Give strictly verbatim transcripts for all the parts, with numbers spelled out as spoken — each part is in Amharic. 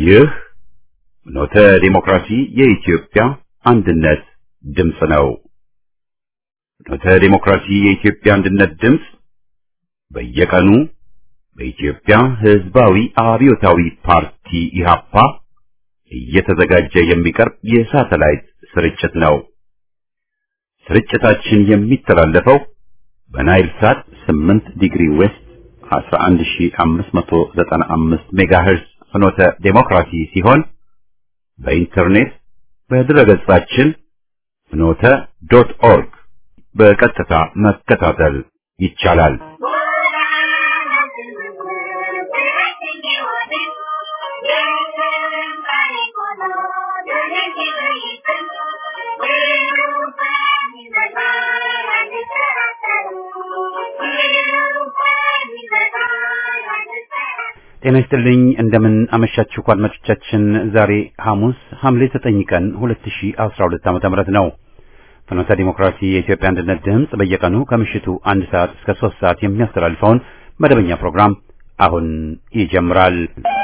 ይህ ኖተ ዲሞክራሲ የኢትዮጵያ አንድነት ድምጽ ነው። ኖተ ዲሞክራሲ የኢትዮጵያ አንድነት ድምጽ በየቀኑ በኢትዮጵያ ሕዝባዊ አብዮታዊ ፓርቲ ኢህአፓ እየተዘጋጀ የሚቀርብ የሳተላይት ስርጭት ነው። ስርጭታችን የሚተላለፈው በናይል ሳት ስምንት ዲግሪ ዌስት አስራ አንድ ሺህ አምስት መቶ ዘጠና አምስት ሜጋሄርዝ ፍኖተ ዲሞክራሲ ሲሆን በኢንተርኔት በድረገጻችን ፍኖተ ዶት ኦርግ በቀጥታ መከታተል ይቻላል። ጤና ይስጥልኝ እንደምን አመሻችሁ አድማጮቻችን። ዛሬ ሐሙስ ሐምሌ ዘጠኝ ቀን ሁለት ሺህ አስራ ሁለት ዓመተ ምህረት ነው። ፍኖተ ዲሞክራሲ የኢትዮጵያ አንድነት ድምጽ በየቀኑ ከምሽቱ አንድ ሰዓት እስከ ሶስት ሰዓት የሚያስተላልፈውን መደበኛ ፕሮግራም አሁን ይጀምራል።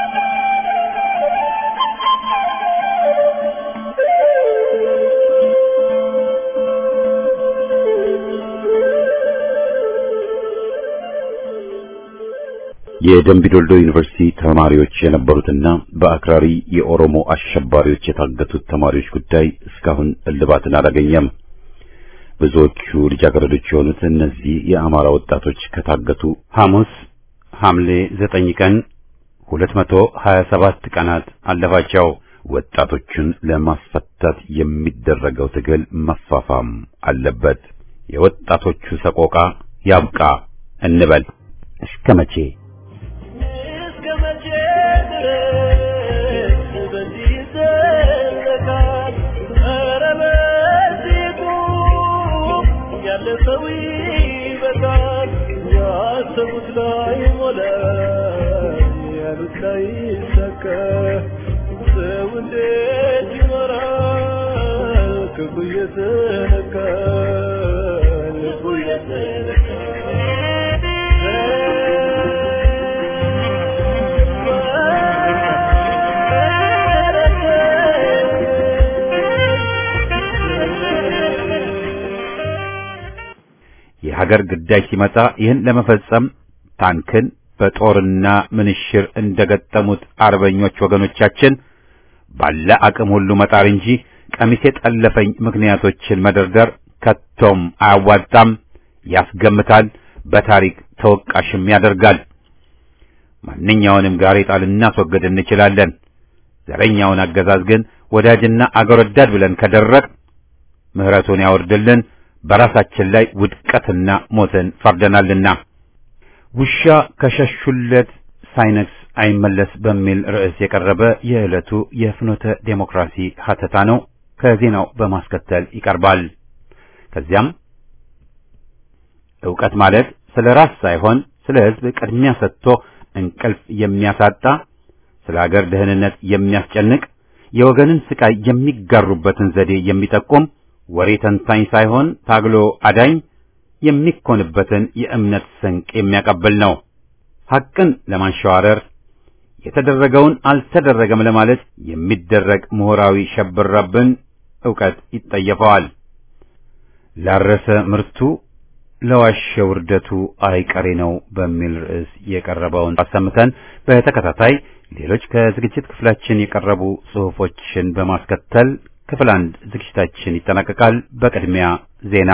የደምቢዶልዶ ዩኒቨርሲቲ ተማሪዎች የነበሩትና በአክራሪ የኦሮሞ አሸባሪዎች የታገቱት ተማሪዎች ጉዳይ እስካሁን እልባትን አላገኘም። ብዙዎቹ ልጃገረዶች የሆኑት እነዚህ የአማራ ወጣቶች ከታገቱ ሐሙስ ሐምሌ ዘጠኝ ቀን ሁለት መቶ ሀያ ሰባት ቀናት አለፋቸው። ወጣቶቹን ለማስፈታት የሚደረገው ትግል መፋፋም አለበት። የወጣቶቹ ሰቆቃ ያብቃ እንበል። እስከ መቼ? የሀገር ግዳይ ሲመጣ ይህን ለመፈጸም ታንክን በጦርና ምንሽር እንደገጠሙት አርበኞች ወገኖቻችን ባለ አቅም ሁሉ መጣር እንጂ ቀሚሴ ጠለፈኝ ምክንያቶችን መደርደር ከቶም አያዋጣም፣ ያስገምታል፣ በታሪክ ተወቃሽም ያደርጋል። ማንኛውንም ጋሬጣ ልናስወግድ እንችላለን። ዘረኛውን አገዛዝ ግን ወዳጅና አገር ወዳድ ብለን ከደረቅ ምህረቱን ያወርድልን፣ በራሳችን ላይ ውድቀትና ሞትን ፈርደናልና። ውሻ ከሸሹለት ሳይነክስ አይመለስ በሚል ርዕስ የቀረበ የዕለቱ የፍኖተ ዴሞክራሲ ሀተታ ነው። ከዜናው በማስከተል ይቀርባል። ከዚያም ዕውቀት ማለት ስለ ራስ ሳይሆን ስለ ሕዝብ ቅድሚያ ሰጥቶ እንቅልፍ የሚያሳጣ፣ ስለ ሀገር ደህንነት የሚያስጨንቅ፣ የወገንን ስቃይ የሚጋሩበትን ዘዴ የሚጠቁም፣ ወሬ ተንታኝ ሳይሆን ታግሎ አዳኝ የሚኮንበትን የእምነት ስንቅ የሚያቀብል ነው። ሐቅን ለማንሸዋረር የተደረገውን አልተደረገም ለማለት የሚደረግ ምሁራዊ ሸብረብን ዕውቀት ይጠየፈዋል። ላረሰ ምርቱ ለዋሸ ውርደቱ አይቀሬ ነው በሚል ርዕስ የቀረበውን አሰምተን በተከታታይ ሌሎች ከዝግጅት ክፍላችን የቀረቡ ጽሑፎችን በማስከተል ክፍል አንድ ዝግጅታችን ይጠናቀቃል። በቅድሚያ ዜና።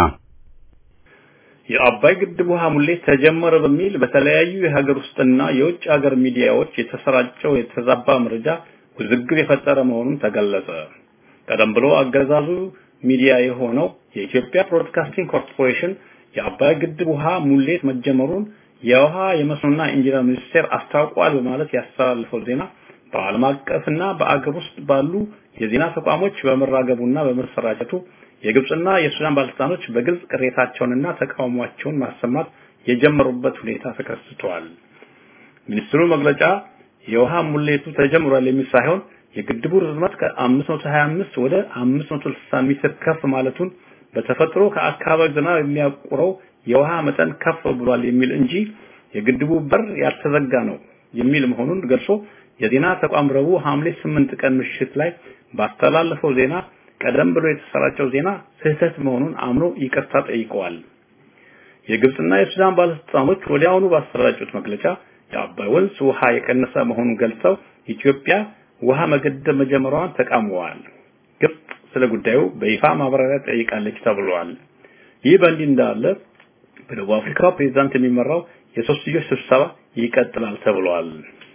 የአባይ ግድብ ውሃ ሙሌት ተጀመረ በሚል በተለያዩ የሀገር ውስጥና የውጭ ሀገር ሚዲያዎች የተሰራጨው የተዛባ መረጃ ውዝግብ የፈጠረ መሆኑን ተገለጸ። ቀደም ብሎ አገዛዙ ሚዲያ የሆነው የኢትዮጵያ ብሮድካስቲንግ ኮርፖሬሽን የአባይ ግድብ ውሃ ሙሌት መጀመሩን የውሃ የመስኖና ኢንጂነር ሚኒስቴር አስታውቋል በማለት ያስተላልፈው ዜና በዓለም አቀፍና በአገር ውስጥ ባሉ የዜና ተቋሞች በመራገቡና በመሰራጨቱ የግብጽና የሱዳን ባለስልጣኖች በግልጽ ቅሬታቸውንና ተቃውሟቸውን ማሰማት የጀመሩበት ሁኔታ ተከስቷል። ሚኒስትሩ መግለጫ የውሃ ሙሌቱ ተጀምሯል የሚል ሳይሆን የግድቡ ርዝመት ከአምስት መቶ ሀያ አምስት ወደ አምስት መቶ ስልሳ ሜትር ከፍ ማለቱን በተፈጥሮ ከአካባቢ ዝናብ የሚያቆረው የውሃ መጠን ከፍ ብሏል የሚል እንጂ የግድቡ በር ያልተዘጋ ነው የሚል መሆኑን ገልጾ የዜና ተቋም ረቡዕ ሐምሌ ስምንት ቀን ምሽት ላይ ባስተላለፈው ዜና ቀደም ብሎ የተሰራጨው ዜና ስህተት መሆኑን አምኖ ይቅርታ ጠይቀዋል። የግብጽና የሱዳን ባለስልጣኖች ወዲያውኑ ባሰራጩት መግለጫ የአባይ ወንዝ ውሃ የቀነሰ መሆኑን ገልጸው ኢትዮጵያ ውሃ መገደብ መጀመሯን ተቃውመዋል። ግብጽ ስለ ጉዳዩ በይፋ ማብራሪያ ጠይቃለች ተብሏል። ይህ በእንዲህ እንዳለ በደቡብ አፍሪካ ፕሬዝዳንት የሚመራው የሶስትዮሽ ስብሰባ ይቀጥላል ተብሏል።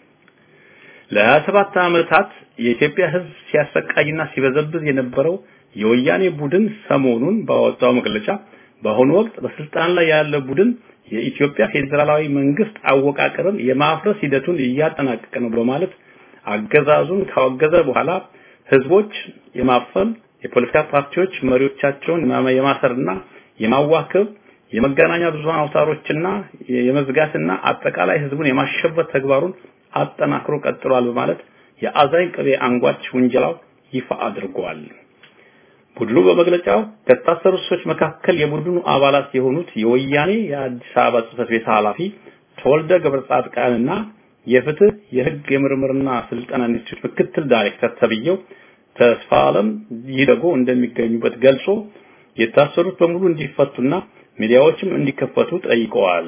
ለሀያ ሰባት ዓመታት የኢትዮጵያ ሕዝብ ሲያሰቃይና ሲበዘብዝ የነበረው የወያኔ ቡድን ሰሞኑን ባወጣው መግለጫ በአሁኑ ወቅት በስልጣን ላይ ያለ ቡድን የኢትዮጵያ ፌዴራላዊ መንግስት አወቃቀርን የማፍረስ ሂደቱን እያጠናቀቀ ነው በማለት አገዛዙን ካወገዘ በኋላ ህዝቦች የማፈን የፖለቲካ ፓርቲዎች መሪዎቻቸውን የማሰርና የማዋከብ የመገናኛ ብዙሃን አውታሮችና የመዝጋትና አጠቃላይ ህዝቡን የማሸበር ተግባሩን አጠናክሮ ቀጥሏል በማለት የአዛኝ ቅቤ አንጓች ወንጀላው ይፋ አድርጓል። ቡድኑ በመግለጫው ከታሰሩ ሰዎች መካከል የቡድኑ አባላት የሆኑት የወያኔ የአዲስ አበባ ጽሕፈት ቤት ኃላፊ ተወልደ ገብረጻድቃንና የፍትህ የህግ የምርምርና ስልጠና ኢንስቲትዩት ምክትል ዳይሬክተር ተብየው ተስፋለም ይደጎ እንደሚገኙበት ገልጾ የታሰሩት በሙሉ እንዲፈቱና ሚዲያዎችም እንዲከፈቱ ጠይቀዋል።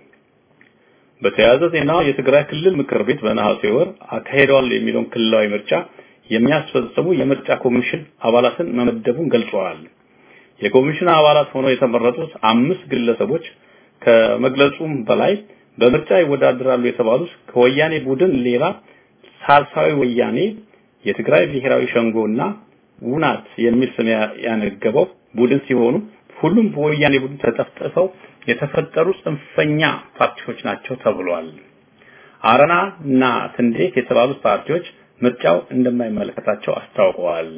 በተያያዘ ዜና የትግራይ ክልል ምክር ቤት በነሐሴ ወር አካሄደዋል የሚለውን ክልላዊ ምርጫ የሚያስፈጽሙ የምርጫ ኮሚሽን አባላትን መመደቡን ገልጸዋል። የኮሚሽን አባላት ሆነው የተመረጡት አምስት ግለሰቦች ከመግለጹም በላይ በምርጫ ይወዳደራሉ የተባሉት ከወያኔ ቡድን ሌላ ሳልሳዊ ወያኔ የትግራይ ብሔራዊ ሸንጎና ውናት የሚል ስም ያነገበው ቡድን ሲሆኑ ሁሉም በወያኔ ቡድን ተጠፍጥፈው የተፈጠሩ ጽንፈኛ ፓርቲዎች ናቸው ተብሏል። አረናና ትንዴት የተባሉት ፓርቲዎች ምርጫው እንደማይመለከታቸው አስታውቀዋል።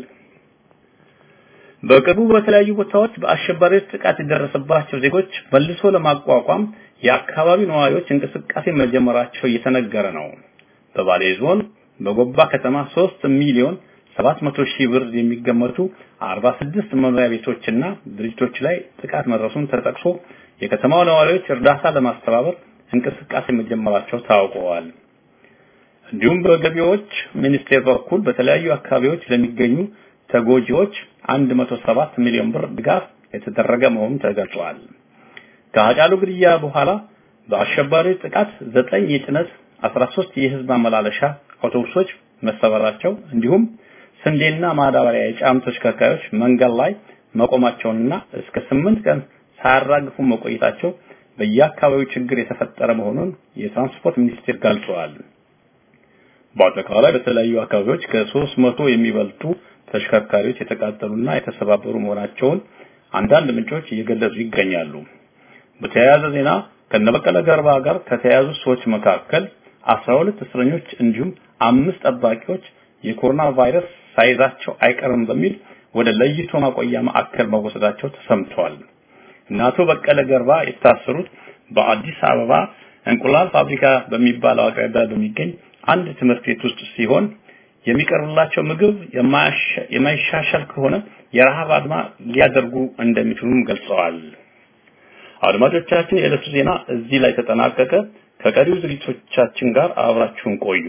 በቅርቡ በተለያዩ ቦታዎች በአሸባሪዎች ጥቃት የደረሰባቸው ዜጎች መልሶ ለማቋቋም የአካባቢ ነዋሪዎች እንቅስቃሴ መጀመራቸው እየተነገረ ነው። በባሌ ዞን በጎባ ከተማ ሶስት ሚሊዮን ሰባት መቶ ሺህ ብር የሚገመቱ አርባ ስድስት መኖሪያ ቤቶችና ድርጅቶች ላይ ጥቃት መድረሱን ተጠቅሶ የከተማው ነዋሪዎች እርዳታ ለማስተባበር እንቅስቃሴ መጀመራቸው ታውቀዋል። እንዲሁም በገቢዎች ሚኒስቴር በኩል በተለያዩ አካባቢዎች ለሚገኙ ተጎጂዎች አንድ መቶ ሰባት ሚሊዮን ብር ድጋፍ የተደረገ መሆኑን ተገልጿል። ከአጫሉ ግድያ በኋላ በአሸባሪዎች ጥቃት ዘጠኝ የጭነት አስራ ሶስት የህዝብ ማመላለሻ አውቶቡሶች መሰበራቸው እንዲሁም ስንዴና ማዳበሪያ የጫኑ ተሽከርካሪዎች መንገድ ላይ መቆማቸውንና እስከ ስምንት ቀን ሳያራግፉ መቆየታቸው በየአካባቢው ችግር የተፈጠረ መሆኑን የትራንስፖርት ሚኒስቴር ገልጿል። በአጠቃላይ በተለያዩ አካባቢዎች ከሶስት መቶ የሚበልጡ ተሽከርካሪዎች የተቃጠሉና የተሰባበሩ መሆናቸውን አንዳንድ ምንጮች እየገለጹ ይገኛሉ። በተያያዘ ዜና ከነበቀለ ገርባ ጋር ከተያዙ ሰዎች መካከል አስራ ሁለት እስረኞች እንዲሁም አምስት ጠባቂዎች የኮሮና ቫይረስ ሳይዛቸው አይቀርም በሚል ወደ ለይቶ ማቆያ ማዕከል መወሰዳቸው ተሰምቷል። እናቶ በቀለ ገርባ የታሰሩት በአዲስ አበባ እንቁላል ፋብሪካ በሚባለው አቅራቢያ በሚገኝ አንድ ትምህርት ቤት ውስጥ ሲሆን የሚቀርብላቸው ምግብ የማይሻሻል ከሆነ የረሃብ አድማ ሊያደርጉ እንደሚችሉም ገልጸዋል። አድማጮቻችን የዕለቱ ዜና እዚህ ላይ ተጠናቀቀ። ከቀሪው ዝግጅቶቻችን ጋር አብራችሁን ቆዩ።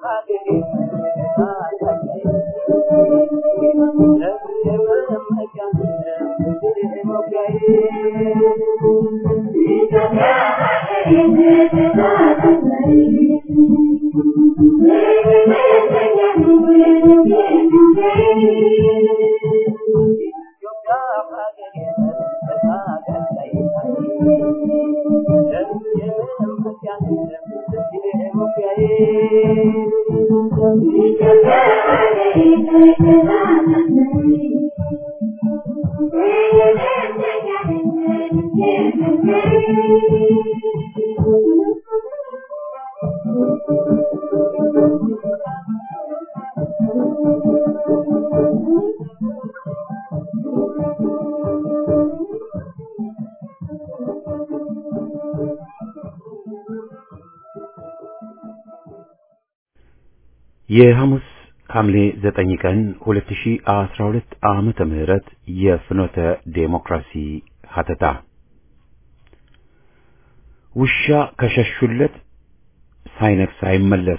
የሐሙስ ሐምሌ ዘጠኝ ቀን ሁለት ሺህ አስራ ሁለት ዓመተ ምህረት የፍኖተ ዴሞክራሲ ሀተታ ውሻ ከሸሹለት ሳይነክስ አይመለስ።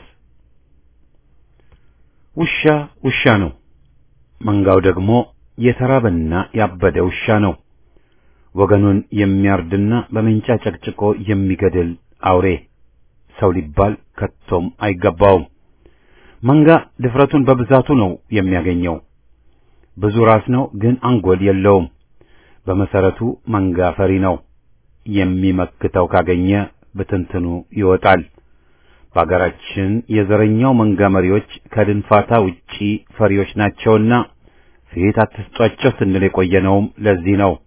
ውሻ ውሻ ነው፣ መንጋው ደግሞ የተራበና ያበደ ውሻ ነው። ወገኑን የሚያርድና በመንጫ ጨቅጭቆ የሚገድል አውሬ ሰው ሊባል ከቶም አይገባውም። መንጋ ድፍረቱን በብዛቱ ነው የሚያገኘው። ብዙ ራስ ነው ግን አንጎል የለውም። በመሰረቱ መንጋ ፈሪ ነው። የሚመክተው ካገኘ በትንትኑ ይወጣል። በአገራችን የዘረኛው መንጋ መሪዎች ከድንፋታ ውጪ ፈሪዎች ናቸውና ፊት አትስጧቸው ስንል የቆየነውም ለዚህ ነው።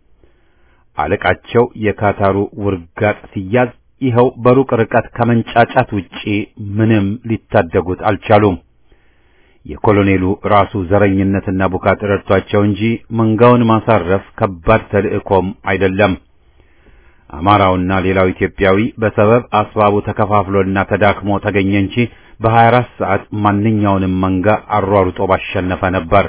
አለቃቸው የካታሩ ውርጋጥ ሲያዝ ይኸው በሩቅ ርቀት ከመንጫጫት ውጪ ምንም ሊታደጉት አልቻሉም። የኮሎኔሉ ራሱ ዘረኝነትና ቡካት ረድቷቸው እንጂ መንጋውን ማሳረፍ ከባድ ተልእኮም አይደለም። አማራውና ሌላው ኢትዮጵያዊ በሰበብ አስባቡ ተከፋፍሎና ተዳክሞ ተገኘ እንጂ በሀያ አራት ሰዓት ማንኛውንም መንጋ አሯሩጦ ባሸነፈ ነበር።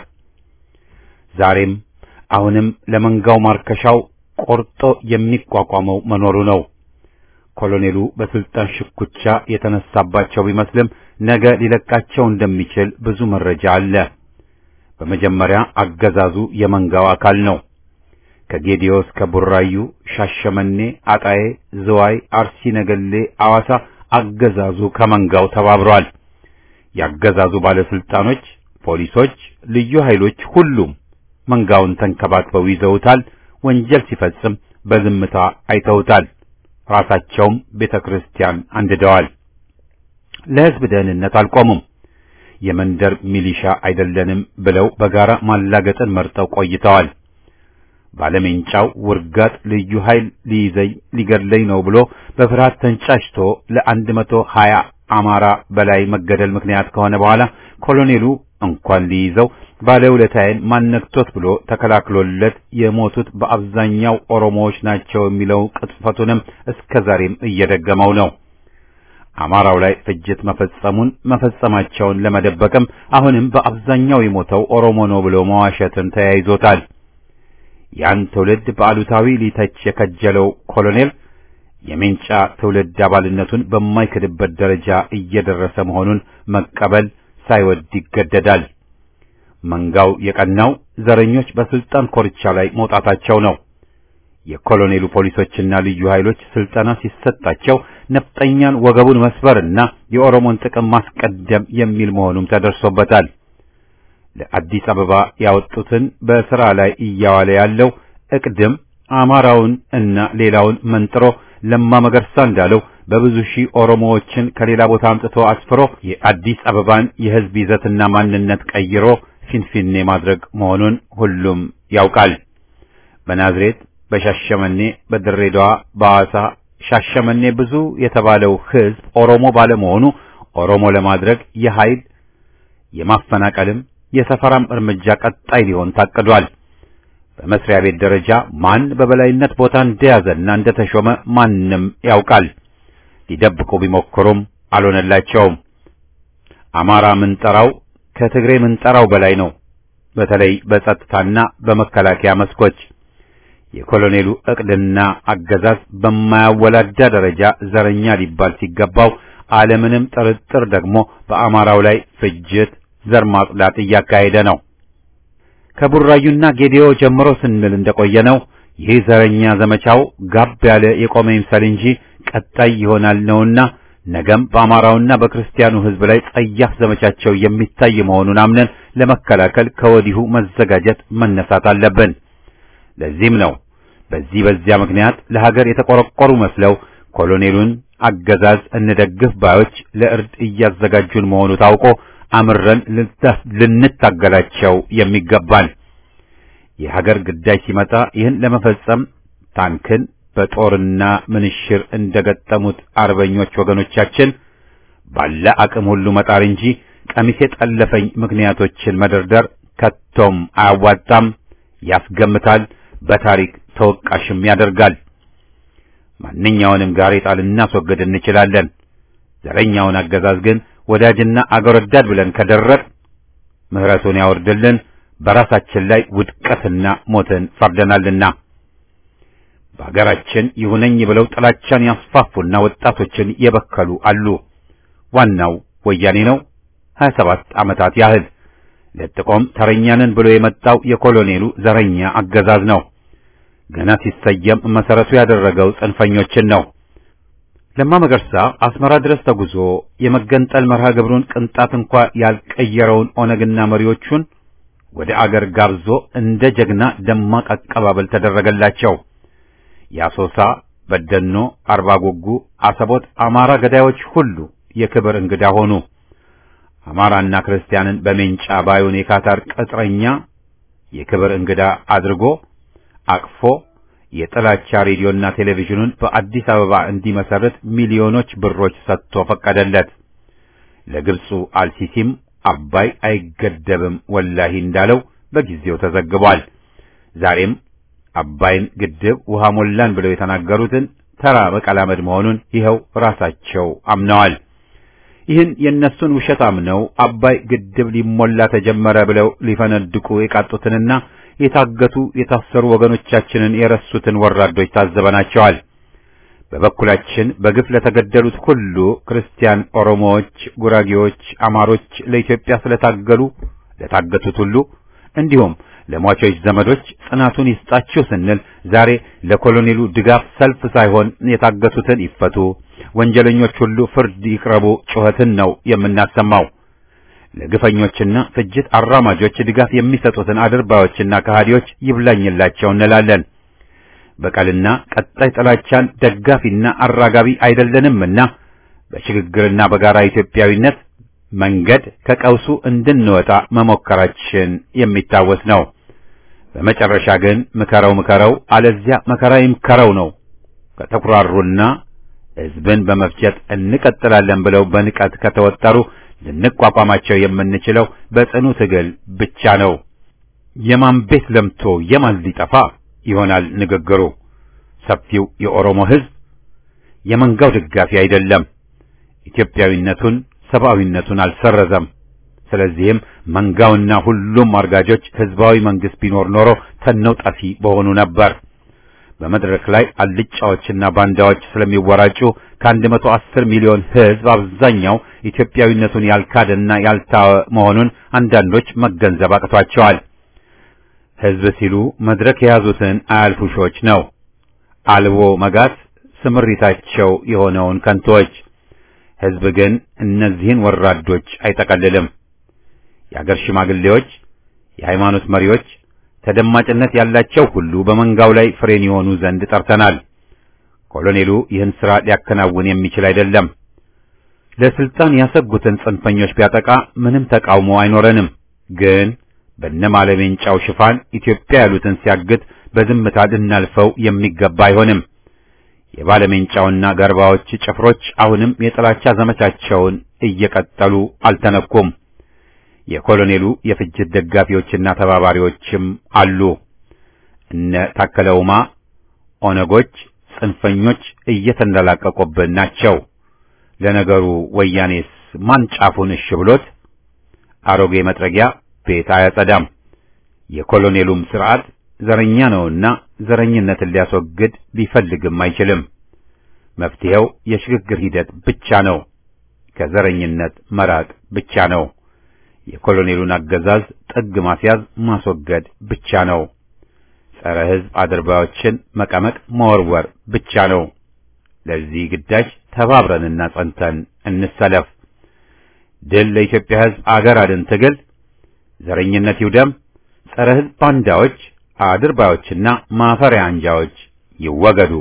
ዛሬም አሁንም ለመንጋው ማርከሻው ቆርጦ የሚቋቋመው መኖሩ ነው። ኮሎኔሉ በስልጣን ሽኩቻ የተነሳባቸው ቢመስልም ነገ ሊለቃቸው እንደሚችል ብዙ መረጃ አለ። በመጀመሪያ አገዛዙ የመንጋው አካል ነው። ከጌዲዮ እስከ ቡራዩ፣ ሻሸመኔ፣ አጣዬ፣ ዝዋይ፣ አርሲ ነገሌ፣ አዋሳ አገዛዙ ከመንጋው ተባብሯል። ያገዛዙ ባለስልጣኖች፣ ፖሊሶች፣ ልዩ ኃይሎች ሁሉም መንጋውን ተንከባክበው ይዘውታል። ወንጀል ሲፈጽም በዝምታ አይተውታል። ራሳቸውም ቤተክርስቲያን አንድደዋል። ለሕዝብ ደህንነት አልቆሙም። የመንደር ሚሊሻ አይደለንም ብለው በጋራ ማላገጥን መርጠው ቆይተዋል። ባለሜንጫው ውርጋጥ ልዩ ኃይል ሊይዘኝ ሊገድለኝ ነው ብሎ በፍርሃት ተንጫጭቶ ለአንድ መቶ ሀያ አማራ በላይ መገደል ምክንያት ከሆነ በኋላ ኮሎኔሉ እንኳን ሊይዘው ባለውለታዬን ማነክቶት ብሎ ተከላክሎለት የሞቱት በአብዛኛው ኦሮሞዎች ናቸው የሚለው ቅጥፈቱንም እስከዛሬም እየደገመው ነው። አማራው ላይ ፍጅት መፈጸሙን መፈጸማቸውን ለመደበቅም አሁንም በአብዛኛው የሞተው ኦሮሞ ነው ብሎ መዋሸትን ተያይዞታል። ያን ትውልድ በአሉታዊ ሊተች የከጀለው ኮሎኔል የሜንጫ ትውልድ አባልነቱን በማይክድበት ደረጃ እየደረሰ መሆኑን መቀበል ሳይወድ ይገደዳል። መንጋው የቀናው ዘረኞች በስልጣን ኮርቻ ላይ መውጣታቸው ነው። የኮሎኔሉ ፖሊሶችና ልዩ ኃይሎች ስልጠና ሲሰጣቸው ነፍጠኛን ወገቡን መስበርና የኦሮሞን ጥቅም ማስቀደም የሚል መሆኑም ተደርሶበታል። ለአዲስ አበባ ያወጡትን በሥራ ላይ እያዋለ ያለው እቅድም አማራውን እና ሌላውን መንጥሮ ለማ መገርሳ እንዳለው በብዙ ሺህ ኦሮሞዎችን ከሌላ ቦታ አምጥቶ አስፍሮ የአዲስ አበባን የሕዝብ ይዘትና ማንነት ቀይሮ ፊንፊኔ ማድረግ መሆኑን ሁሉም ያውቃል። በናዝሬት፣ በሻሸመኔ፣ በድሬዳዋ፣ በሐዋሳ ሻሸመኔ ብዙ የተባለው ሕዝብ ኦሮሞ ባለመሆኑ ኦሮሞ ለማድረግ የኃይል የማፈናቀልም የሰፈራም እርምጃ ቀጣይ ሊሆን ታቅዷል። በመስሪያ ቤት ደረጃ ማን በበላይነት ቦታ እንደያዘና እንደተሾመ ማንም ያውቃል። ሊደብቁ ቢሞክሩም አልሆነላቸውም። አማራ ምንጠራው ከትግሬ ምንጠራው በላይ ነው። በተለይ በጸጥታና በመከላከያ መስኮች የኮሎኔሉ እቅድና አገዛዝ በማያወላዳ ደረጃ ዘረኛ ሊባል ሲገባው አለምንም ጥርጥር ደግሞ በአማራው ላይ ፍጅት፣ ዘር ማጽዳት እያካሄደ ነው። ከቡራዩና ጌዲዮ ጀምሮ ስንል እንደቆየነው ይህ ዘረኛ ዘመቻው ጋብ ያለ የቆመ ይምሰል እንጂ ቀጣይ ይሆናል ነውና ነገም በአማራውና በክርስቲያኑ ሕዝብ ላይ ጸያፍ ዘመቻቸው የሚታይ መሆኑን አምነን ለመከላከል ከወዲሁ መዘጋጀት መነሳት አለብን። ለዚህም ነው በዚህ በዚያ ምክንያት ለሀገር የተቆረቆሩ መስለው ኮሎኔሉን አገዛዝ እንደግፍ ባዮች ለእርድ እያዘጋጁን መሆኑ ታውቆ አምረን ልንታገላቸው የሚገባል። የሀገር ግዳጅ ሲመጣ ይህን ለመፈጸም ታንክን በጦርና ምንሽር እንደገጠሙት አርበኞች ወገኖቻችን ባለ አቅም ሁሉ መጣር እንጂ ቀሚሴ ጠለፈኝ ምክንያቶችን መደርደር ከቶም አያዋጣም፣ ያስገምታል፣ በታሪክ ተወቃሽም ያደርጋል። ማንኛውንም ጋሬጣ ልናስወግድ እንችላለን። ዘረኛውን አገዛዝ ግን ወዳጅና አገር ወዳድ ብለን ከደረቅ ምህረቱን ያወርድልን፣ በራሳችን ላይ ውድቀትና ሞትን ፈርደናልና። በሀገራችን ይሁነኝ ብለው ጥላቻን ያስፋፉና ወጣቶችን የበከሉ አሉ። ዋናው ወያኔ ነው። ሀያ ሰባት ዓመታት ያህል ለጥቆም ተረኛንን ብሎ የመጣው የኮሎኔሉ ዘረኛ አገዛዝ ነው። ገና ሲሰየም መሰረቱ ያደረገው ጽንፈኞችን ነው። ለማ መገርሳ አስመራ ድረስ ተጉዞ የመገንጠል መርሃ ግብሩን ቅንጣት እንኳ ያልቀየረውን ኦነግና መሪዎቹን ወደ አገር ጋብዞ እንደ ጀግና ደማቅ አቀባበል ተደረገላቸው። የአሶሳ፣ በደኖ፣ አርባ ጉጉ፣ አሰቦት አማራ ገዳዮች ሁሉ የክብር እንግዳ ሆኑ። አማራና ክርስቲያንን በሜንጫ ባዩን የካታር ቅጥረኛ የክብር እንግዳ አድርጎ አቅፎ የጥላቻ ሬዲዮና ቴሌቪዥኑን በአዲስ አበባ እንዲመሰርት ሚሊዮኖች ብሮች ሰጥቶ ፈቀደለት። ለግብፁ አልሲሲም አባይ አይገደብም ወላሂ እንዳለው በጊዜው ተዘግቧል። ዛሬም አባይን ግድብ ውሃ ሞላን ብለው የተናገሩትን ተራ መቀላመድ መሆኑን ይኸው ራሳቸው አምነዋል። ይህን የነሱን ውሸት አምነው አባይ ግድብ ሊሞላ ተጀመረ ብለው ሊፈነድቁ የቃጡትንና የታገቱ የታሰሩ ወገኖቻችንን የረሱትን ወራዶች ታዘበናቸዋል። በበኩላችን በግፍ ለተገደሉት ሁሉ ክርስቲያን፣ ኦሮሞዎች፣ ጉራጌዎች፣ አማሮች ለኢትዮጵያ ስለታገሉ ለታገቱት ሁሉ እንዲሁም ለሟቾች ዘመዶች ጽናቱን ይስጣችሁ ስንል ዛሬ ለኮሎኔሉ ድጋፍ ሰልፍ ሳይሆን የታገቱትን ይፈቱ፣ ወንጀለኞች ሁሉ ፍርድ ይቅረቡ ጩኸትን ነው የምናሰማው። ለግፈኞችና ፍጅት አራማጆች ድጋፍ የሚሰጡትን አድርባዮችና ከሃዲዎች ይብላኝላቸው እንላለን። በቀልና ቀጣይ ጥላቻን ደጋፊና አራጋቢ አይደለንምና በሽግግርና በጋራ ኢትዮጵያዊነት መንገድ ከቀውሱ እንድንወጣ መሞከራችን የሚታወስ ነው። በመጨረሻ ግን ምከረው ምከረው አለዚያ መከራ ይምከረው ነው። ከተኩራሩና ሕዝብን በመፍጀት እንቀጥላለን ብለው በንቀት ከተወጠሩ ልንቋቋማቸው የምንችለው በጽኑ ትግል ብቻ ነው። የማን ቤት ለምቶ የማን ሊጠፋ ይሆናል ንግግሩ። ሰፊው የኦሮሞ ሕዝብ የመንጋው ደጋፊ አይደለም። ኢትዮጵያዊነቱን ሰብአዊነቱን አልሰረዘም። ስለዚህም መንጋውና ሁሉም አርጋጆች ህዝባዊ መንግስት ቢኖር ኖሮ ተነው ጠፊ በሆኑ ነበር። በመድረክ ላይ አልጫዎችና ባንዳዎች ስለሚወራጩ ከአንድ መቶ አስር ሚሊዮን ህዝብ አብዛኛው ኢትዮጵያዊነቱን ያልካደና ያልታወ መሆኑን አንዳንዶች መገንዘብ አቅቷቸዋል። ህዝብ ሲሉ መድረክ የያዙትን አያልፉሾች ነው። አልቦ መጋት ስምሪታቸው የሆነውን ከንቶች። ህዝብ ግን እነዚህን ወራዶች አይጠቀልልም። የአገር ሽማግሌዎች፣ የሃይማኖት መሪዎች፣ ተደማጭነት ያላቸው ሁሉ በመንጋው ላይ ፍሬን የሆኑ ዘንድ ጠርተናል። ኮሎኔሉ ይህን ሥራ ሊያከናውን የሚችል አይደለም። ለስልጣን ያሰጉትን ጽንፈኞች ቢያጠቃ ምንም ተቃውሞ አይኖረንም። ግን በነማለሜንጫው ሽፋን ኢትዮጵያ ያሉትን ሲያግት በዝምታ ልናልፈው የሚገባ አይሆንም። የባለሜንጫውና ገርባዎች ጭፍሮች አሁንም የጥላቻ ዘመቻቸውን እየቀጠሉ አልተነኩም። የኮሎኔሉ የፍጅት ደጋፊዎችና ተባባሪዎችም አሉ። እነ ታከለውማ ኦነጎች፣ ጽንፈኞች እየተንደላቀቁብን ናቸው። ለነገሩ ወያኔስ ማን ጫፉን እሺ ብሎት? አሮጌ መጥረጊያ ቤት አያጸዳም። የኮሎኔሉም ስርዓት ዘረኛ ነውና ዘረኝነትን ሊያስወግድ ቢፈልግም አይችልም። መፍትሄው የሽግግር ሂደት ብቻ ነው። ከዘረኝነት መራቅ ብቻ ነው። የኮሎኔሉን አገዛዝ ጥግ ማስያዝ ማስወገድ ብቻ ነው። ጸረ ሕዝብ አድርባዮችን መቀመቅ መወርወር ብቻ ነው። ለዚህ ግዳጅ ተባብረንና ጸንተን እንሰለፍ። ድል ለኢትዮጵያ ሕዝብ፣ አገር አድን ትግል። ዘረኝነት ይውደም። ጸረ ሕዝብ ባንዳዎች፣ አድርባዮችና ማፈሪያ አንጃዎች ይወገዱ።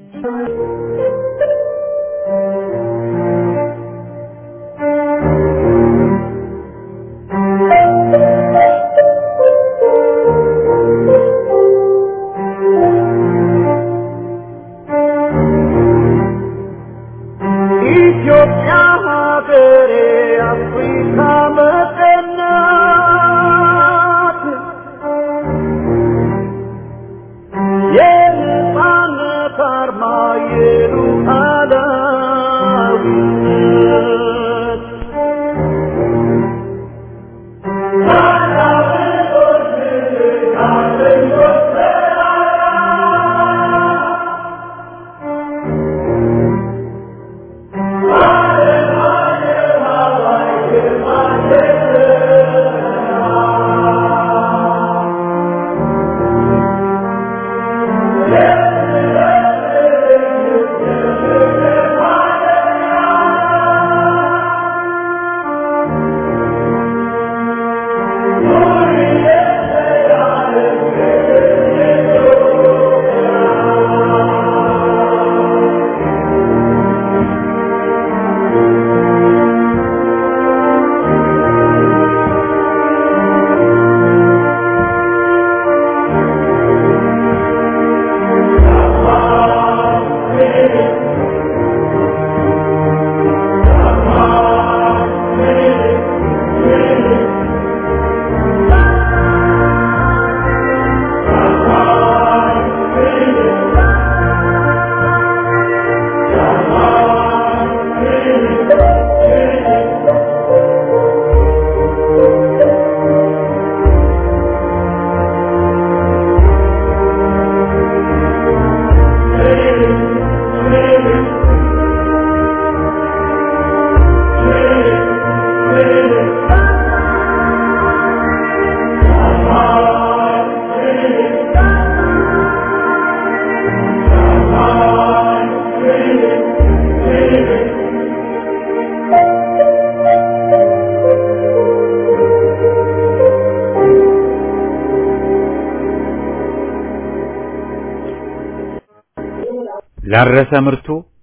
ላረሰ ምርቱ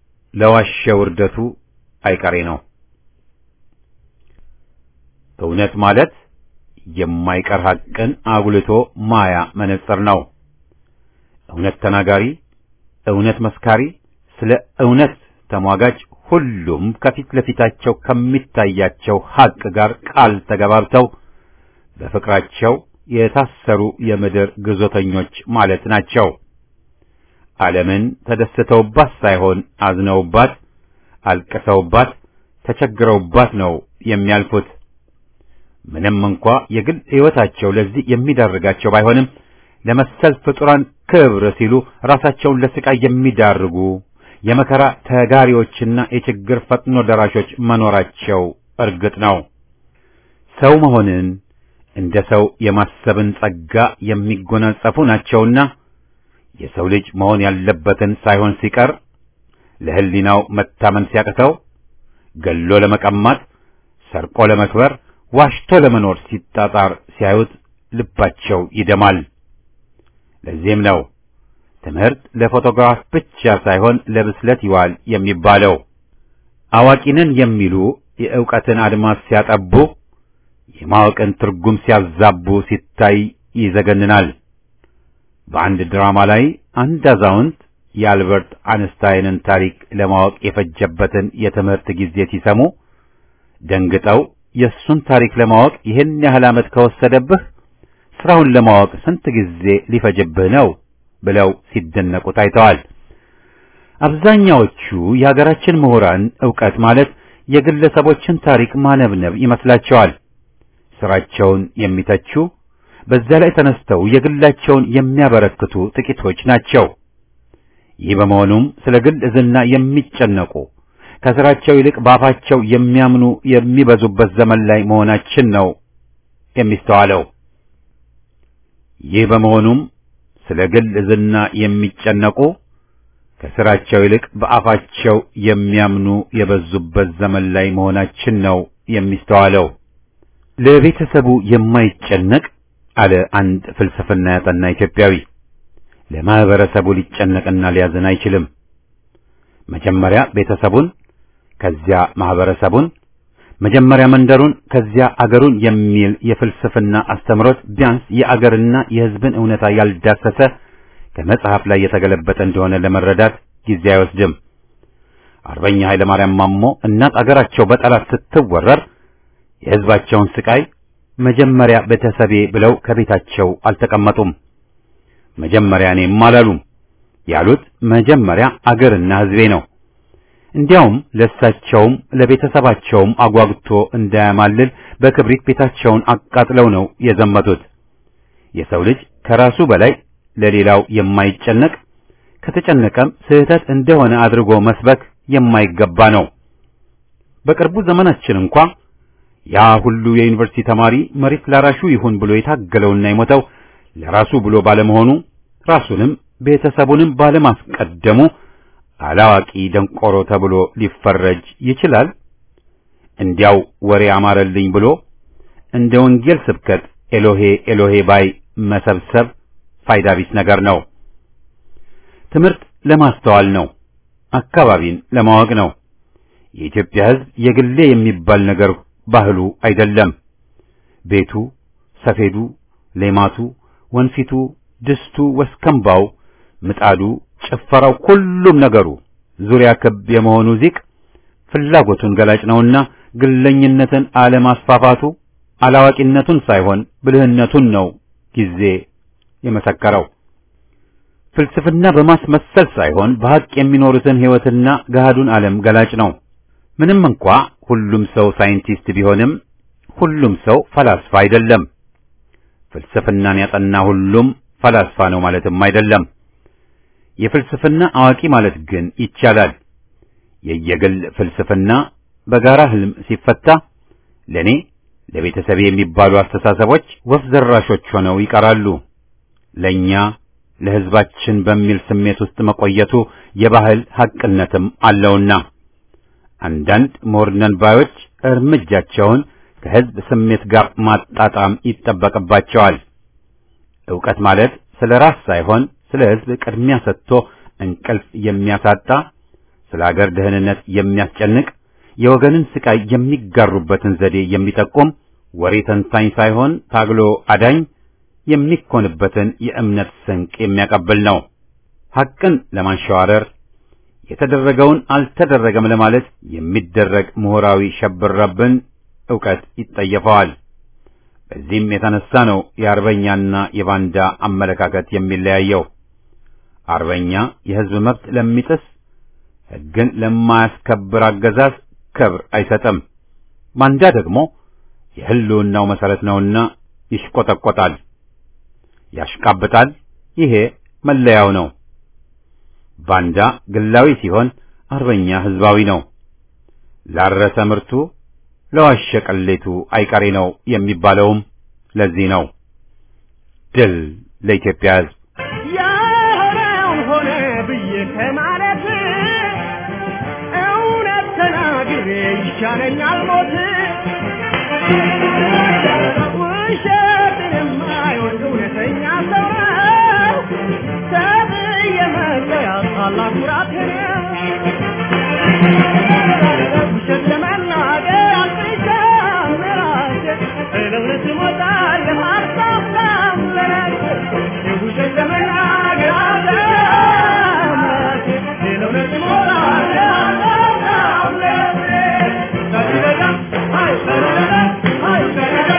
ለዋሸ ውርደቱ አይቀሬ ነው። እውነት ማለት የማይቀር ሐቅን አጉልቶ ማያ መነጽር ነው። እውነት ተናጋሪ፣ እውነት መስካሪ፣ ስለ እውነት ተሟጋች ሁሉም ከፊት ለፊታቸው ከሚታያቸው ሐቅ ጋር ቃል ተገባብተው በፍቅራቸው የታሰሩ የምድር ግዞተኞች ማለት ናቸው። ዓለምን ተደስተውባት ሳይሆን አዝነውባት፣ አልቅሰውባት፣ ተቸግረውባት ነው የሚያልፉት። ምንም እንኳ የግል ሕይወታቸው ለዚህ የሚዳርጋቸው ባይሆንም ለመሰል ፍጡራን ክብር ሲሉ ራሳቸውን ለስቃይ የሚዳርጉ የመከራ ተጋሪዎችና የችግር ፈጥኖ ደራሾች መኖራቸው እርግጥ ነው። ሰው መሆንን እንደ ሰው የማሰብን ጸጋ የሚጎናጸፉ ናቸውና የሰው ልጅ መሆን ያለበትን ሳይሆን ሲቀር ለሕሊናው መታመን ሲያቅተው ገሎ ለመቀማት፣ ሰርቆ ለመክበር፣ ዋሽቶ ለመኖር ሲጣጣር ሲያዩት ልባቸው ይደማል። ለዚህም ነው ትምህርት ለፎቶግራፍ ብቻ ሳይሆን ለብስለት ይዋል የሚባለው። አዋቂንን የሚሉ የዕውቀትን አድማስ ሲያጠቡ፣ የማወቅን ትርጉም ሲያዛቡ ሲታይ ይዘገንናል። በአንድ ድራማ ላይ አንድ አዛውንት የአልበርት አንስታይንን ታሪክ ለማወቅ የፈጀበትን የትምህርት ጊዜ ሲሰሙ ደንግጠው የሱን ታሪክ ለማወቅ ይህን ያህል ዓመት ከወሰደብህ ስራውን ለማወቅ ስንት ጊዜ ሊፈጅብህ ነው ብለው ሲደነቁ ታይተዋል። አብዛኛዎቹ የሀገራችን ምሁራን ዕውቀት ማለት የግለሰቦችን ታሪክ ማነብነብ ይመስላቸዋል። ስራቸውን የሚተቹ በዛ ላይ ተነስተው የግላቸውን የሚያበረክቱ ጥቂቶች ናቸው። ይህ በመሆኑም ስለ ግል ዝና የሚጨነቁ ከስራቸው ይልቅ ባፋቸው የሚያምኑ የሚበዙበት ዘመን ላይ መሆናችን ነው የሚስተዋለው። ይህ በመሆኑም ስለ ግል ዝና የሚጨነቁ ከስራቸው ይልቅ በአፋቸው የሚያምኑ የበዙበት ዘመን ላይ መሆናችን ነው የሚስተዋለው። ለቤተሰቡ የማይጨነቅ አለ አንድ ፍልስፍና ያጠና ኢትዮጵያዊ ለማህበረሰቡ ሊጨነቅና ሊያዝን አይችልም። መጀመሪያ ቤተሰቡን፣ ከዚያ ማህበረሰቡን፣ መጀመሪያ መንደሩን፣ ከዚያ አገሩን የሚል የፍልስፍና አስተምሮት ቢያንስ የአገርና የሕዝብን እውነታ ያልዳሰሰ ከመጽሐፍ ላይ የተገለበጠ እንደሆነ ለመረዳት ጊዜ አይወስድም። አርበኛ ኃይለ ማርያም ማሞ እናት አገራቸው በጠላት ስትወረር የሕዝባቸውን ስቃይ መጀመሪያ ቤተሰቤ ብለው ከቤታቸው አልተቀመጡም። መጀመሪያ እኔም አላሉም። ያሉት መጀመሪያ አገርና ሕዝቤ ነው። እንዲያውም ለሳቸውም ለቤተሰባቸውም አጓግቶ እንዳያማልል በክብሪት ቤታቸውን አቃጥለው ነው የዘመቱት። የሰው ልጅ ከራሱ በላይ ለሌላው የማይጨነቅ ከተጨነቀም ስህተት እንደሆነ አድርጎ መስበክ የማይገባ ነው። በቅርቡ ዘመናችን እንኳን ያ ሁሉ የዩኒቨርሲቲ ተማሪ መሬት ላራሹ ይሁን ብሎ የታገለውና የሞተው ለራሱ ብሎ ባለመሆኑ ራሱንም ቤተሰቡንም ባለማስቀደሙ አላዋቂ ደንቆሮ ተብሎ ሊፈረጅ ይችላል። እንዲያው ወሬ አማረልኝ ብሎ እንደ ወንጌል ስብከት ኤሎሄ ኤሎሄ ባይ መሰብሰብ ፋይዳ ቢስ ነገር ነው። ትምህርት ለማስተዋል ነው። አካባቢን ለማወቅ ነው። የኢትዮጵያ ሕዝብ የግሌ የሚባል ነገር ባህሉ አይደለም። ቤቱ፣ ሰፌዱ፣ ሌማቱ፣ ወንፊቱ፣ ድስቱ፣ ወስከምባው፣ ምጣዱ፣ ጭፈራው፣ ሁሉም ነገሩ ዙሪያ ክብ የመሆኑ ዚቅ ፍላጎቱን ገላጭ ነውና ግለኝነትን አለማስፋፋቱ አላዋቂነቱን ሳይሆን ብልህነቱን ነው ጊዜ የመሰከረው። ፍልስፍና በማስመሰል ሳይሆን በሐቅ የሚኖሩትን ሕይወትና ገሃዱን ዓለም ገላጭ ነው። ምንም እንኳ ሁሉም ሰው ሳይንቲስት ቢሆንም ሁሉም ሰው ፈላስፋ አይደለም። ፍልስፍናን ያጠና ሁሉም ፈላስፋ ነው ማለትም አይደለም። የፍልስፍና አዋቂ ማለት ግን ይቻላል። የየግል ፍልስፍና በጋራ ህልም ሲፈታ ለኔ ለቤተሰብ የሚባሉ አስተሳሰቦች ወፍ ዘራሾች ሆነው ይቀራሉ። ለኛ ለህዝባችን በሚል ስሜት ውስጥ መቆየቱ የባህል ሐቅነትም አለውና አንዳንድ ሞርነን ባዮች እርምጃቸውን ከህዝብ ስሜት ጋር ማጣጣም ይጠበቅባቸዋል። ዕውቀት ማለት ስለ ራስ ሳይሆን ስለ ህዝብ ቅድሚያ ሰጥቶ እንቅልፍ የሚያሳጣ፣ ስለ ሀገር ደህንነት የሚያስጨንቅ፣ የወገንን ስቃይ የሚጋሩበትን ዘዴ የሚጠቁም፣ ወሬ ተንታኝ ሳይሆን ታግሎ አዳኝ የሚኮንበትን የእምነት ስንቅ የሚያቀብል ነው። ሐቅን ለማንሸዋረር የተደረገውን አልተደረገም ለማለት የሚደረግ ምሁራዊ ሸብረብን ዕውቀት ይጠየፈዋል። በዚህም የተነሳ ነው የአርበኛና የባንዳ አመለካከት የሚለያየው። አርበኛ የህዝብ መብት ለሚጥስ ሕግን ለማያስከብር አገዛዝ ክብር አይሰጥም። ባንዳ ደግሞ የህልውናው መሰረት ነውና ይሽቆጠቆጣል፣ ያሽቃብጣል። ይሄ መለያው ነው። ባንዳ ግላዊ ሲሆን አርበኛ ህዝባዊ ነው። ላረሰ ምርቱ ለዋሸ ቀሌቱ አይቀሬ ነው የሚባለውም ለዚህ ነው። ድል ለኢትዮጵያ ሕዝብ። ያሆነው ሆነ ብዬ ከማለት እውነት ተናግሬ ይሻለኛል ሞት። ውሸትን የማይወድ እውነተኛ ሰው ነው ተብዬ መለያ ታላቅ ኩራት ነው። ውሸት ለመናገር አልፍቻም ለራሴ ለእውነት እሞታለሁ አልሳሳም ለራሴ። ውሸት ለመናገር አልፍቻም ለራሴ ለእውነት እሞታለሁ አልሳሳም ለራሴ። ሰሪደጋ አይ ሰሪደጋ አይ ሰሪደጋ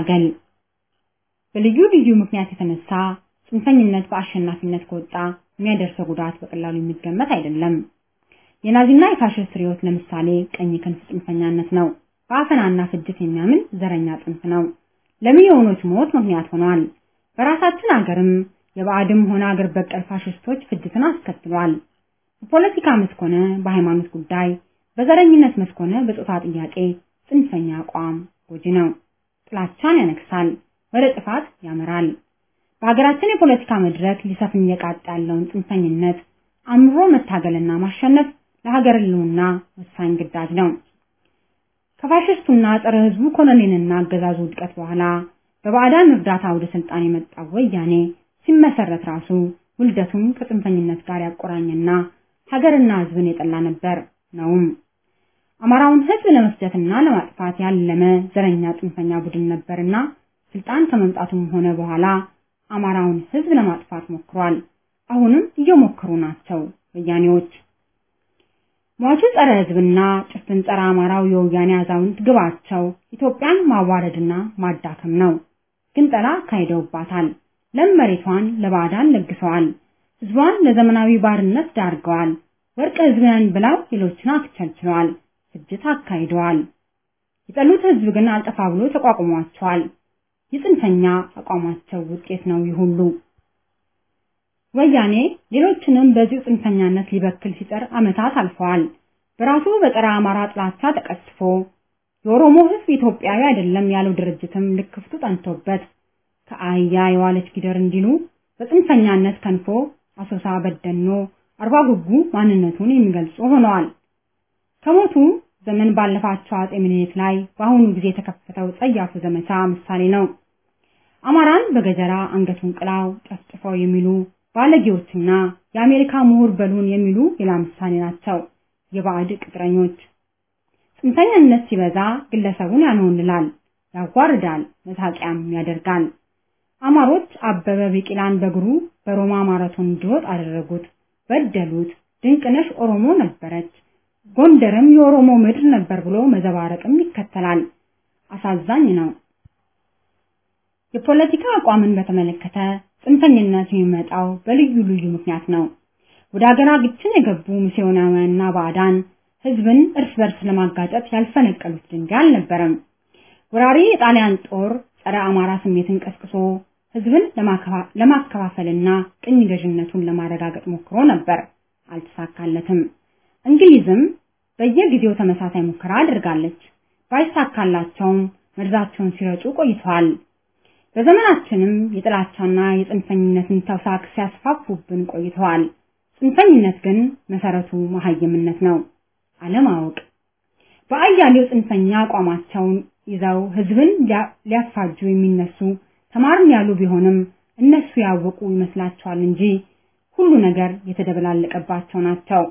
መታገል። በልዩ ልዩ ምክንያት የተነሳ ጽንፈኝነት በአሸናፊነት ከወጣ የሚያደርሰው ጉዳት በቀላሉ የሚገመት አይደለም። የናዚና የፋሽስት ሪዮት ለምሳሌ ቀኝ ክንፍ ጽንፈኛነት ነው። በአፈናና ፍጅት የሚያምን ዘረኛ ጽንፍ ነው። ለሚሊዮኖች ሞት ምክንያት ሆኗል። በራሳችን ሀገርም የባዕድም ሆነ ሀገር በቀል ፋሽስቶች ፍጅትን አስከትሏል። በፖለቲካ መስክ ሆነ በሃይማኖት ጉዳይ፣ በዘረኝነት መስክ ሆነ በጾታ ጥያቄ ጽንፈኛ አቋም ጎጂ ነው። ጥላቻን ያነክሳል፣ ወደ ጥፋት ያመራል። በሀገራችን የፖለቲካ መድረክ ሊሰፍን እየቃጣ ያለውን ጽንፈኝነት አምሮ መታገልና ማሸነፍ ለሀገር ህልውና ወሳኝ ግዳጅ ነው። ከፋሽስቱና ጸረ ህዝቡ ኮሎኔልና አገዛዙ ውድቀት በኋላ በባዕዳን እርዳታ ወደ ስልጣን የመጣው ወያኔ ሲመሰረት ራሱ ውልደቱን ከጽንፈኝነት ጋር ያቆራኘና ሀገርና ህዝብን የጠላ ነበር ነውም። አማራውን ህዝብ ለመፍጀትና ለማጥፋት ያለመ ዘረኛ ጽንፈኛ ቡድን ነበርና ስልጣን ከመምጣቱም ሆነ በኋላ አማራውን ህዝብ ለማጥፋት ሞክሯል። አሁንም እየሞከሩ ናቸው ወያኔዎች። ሟቹ ጸረ ህዝብና ጭፍን ጸረ አማራው የወያኔ አዛውንት ግባቸው ኢትዮጵያን ማዋረድና ማዳከም ነው። ግን ጠላ ካይደውባታል። ለም መሬቷን ለባዕዳን ለግሰዋል። ህዝቧን ለዘመናዊ ባርነት ዳርገዋል። ወርቅ ህዝብን ብለው ሌሎችን አክቸልችለዋል። ፍጅት አካሂደዋል። የጠሉት ህዝብ ግን አልጠፋ ብሎ ተቋቁሟቸዋል። የጽንፈኛ አቋማቸው ውጤት ነው ይሁሉ። ወያኔ ሌሎችንም በዚህ ጽንፈኛነት ሊበክል ሲጠር አመታት አልፈዋል። በራሱ በጸረ አማራ ጥላቻ ተቀስፎ የኦሮሞ ህዝብ ኢትዮጵያዊ አይደለም ያለው ድርጅትም ልክፍቱ ጠንቶበት ከአህያ የዋለች ጊደር እንዲሉ በጽንፈኛነት ከንፎ አሶሳ፣ በደኖ፣ አርባ ጉጉ ማንነቱን የሚገልጹ ሆነዋል። ከሞቱ ዘመን ባለፋቸው አጤ ምኒልክ ላይ በአሁኑ ጊዜ የተከፈተው ጸያፉ ዘመቻ ምሳሌ ነው። አማራን በገጀራ አንገቱን ቅላው ጨፍጭፈው የሚሉ ባለጌዎችና የአሜሪካ ምሁር በሉን የሚሉ ሌላ ምሳሌ ናቸው። የባዕድ ቅጥረኞች። ጽንፈኛነት ሲበዛ ግለሰቡን ያንሆንላል፣ ያዋርዳል፣ መታቂያም ያደርጋል። አማሮች አበበ ቢቂላን በእግሩ በሮማ ማራቶን እንዲሮጥ አደረጉት፣ በደሉት። ድንቅነሽ ኦሮሞ ነበረች፣ ጎንደርም የኦሮሞ ምድር ነበር ብሎ መዘባረቅም ይከተላል። አሳዛኝ ነው። የፖለቲካ አቋምን በተመለከተ ጽንፈኝነት የሚመጣው በልዩ ልዩ ምክንያት ነው። ወደ ሀገራችን የገቡ ሚስዮናውያንና ባዕዳን ህዝብን እርስ በርስ ለማጋጨት ያልፈነቀሉት ድንጋይ አልነበረም። ወራሪ የጣሊያን ጦር ጸረ አማራ ስሜትን ቀስቅሶ ህዝብን ለማከፋፈልና ቅኝ ገዥነቱን ለማረጋገጥ ሞክሮ ነበር፣ አልተሳካለትም። እንግሊዝም በየጊዜው ተመሳሳይ ሙከራ አድርጋለች። ባይሳካላቸውም መርዛቸውን ሲረጩ ቆይተዋል። በዘመናችንም የጥላቻና የጽንፈኝነትን ተውሳክ ሲያስፋፉብን ቆይተዋል። ጽንፈኝነት ግን መሰረቱ መሐይምነት ነው፣ አለማወቅ። በአያሌው ጽንፈኛ አቋማቸውን ይዘው ህዝብን ሊያፋጁ የሚነሱ ተማርን ያሉ ቢሆንም እነሱ ያወቁ ይመስላቸዋል እንጂ ሁሉ ነገር የተደበላለቀባቸው ናቸው።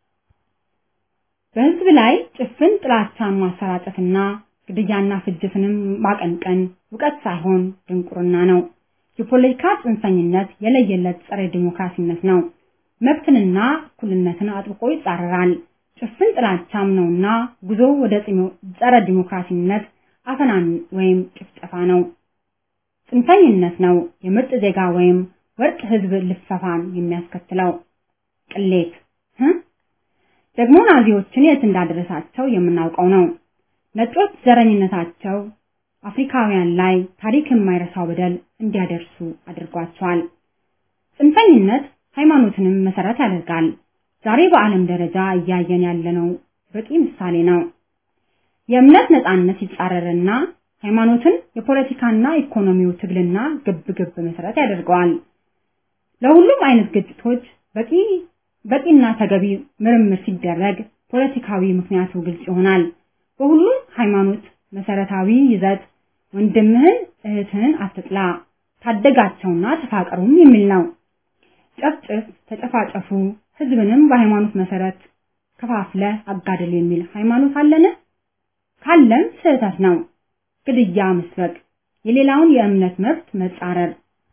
በህዝብ ላይ ጭፍን ጥላቻን ማሰራጨትና ግድያና ፍጅትንም ማቀንቀን ዕውቀት ሳይሆን ድንቁርና ነው። የፖለቲካ ጽንፈኝነት የለየለት ጸረ ዲሞክራሲነት ነው። መብትንና እኩልነትን አጥብቆ ይጻረራል። ጭፍን ጥላቻም ነውና ጉዞ ወደ ጸረ ዲሞክራሲነት አፈናን ወይም ጭፍጨፋ ነው። ጽንፈኝነት ነው የምርጥ ዜጋ ወይም ወርቅ ህዝብ ልፈፋን የሚያስከትለው። ቅሌት ደግሞ ናዚዎችን የት እንዳደረሳቸው የምናውቀው ነው። ነጮች ዘረኝነታቸው አፍሪካውያን ላይ ታሪክ የማይረሳው በደል እንዲያደርሱ አድርጓቸዋል። ጽንፈኝነት ሃይማኖትንም መሰረት ያደርጋል። ዛሬ በዓለም ደረጃ እያየን ያለነው በቂ ምሳሌ ነው። የእምነት ነፃነት ይጻረርና ሃይማኖትን የፖለቲካና ኢኮኖሚው ትግልና ግብግብ መሰረት ያደርገዋል። ለሁሉም አይነት ግጭቶች በቂ በቂና ተገቢ ምርምር ሲደረግ ፖለቲካዊ ምክንያቱ ግልጽ ይሆናል። በሁሉም ሃይማኖት መሰረታዊ ይዘት ወንድምህን እህትህን አትጥላ፣ ታደጋቸውና ተፋቀሩም የሚል ነው። ጨፍጭፍ፣ ተጨፋጨፉ፣ ህዝብንም በሃይማኖት መሰረት ከፋፍለ አጋደል የሚል ሃይማኖት አለን? ካለም ስህተት ነው። ግድያ መስበክ፣ የሌላውን የእምነት መብት መጻረር፣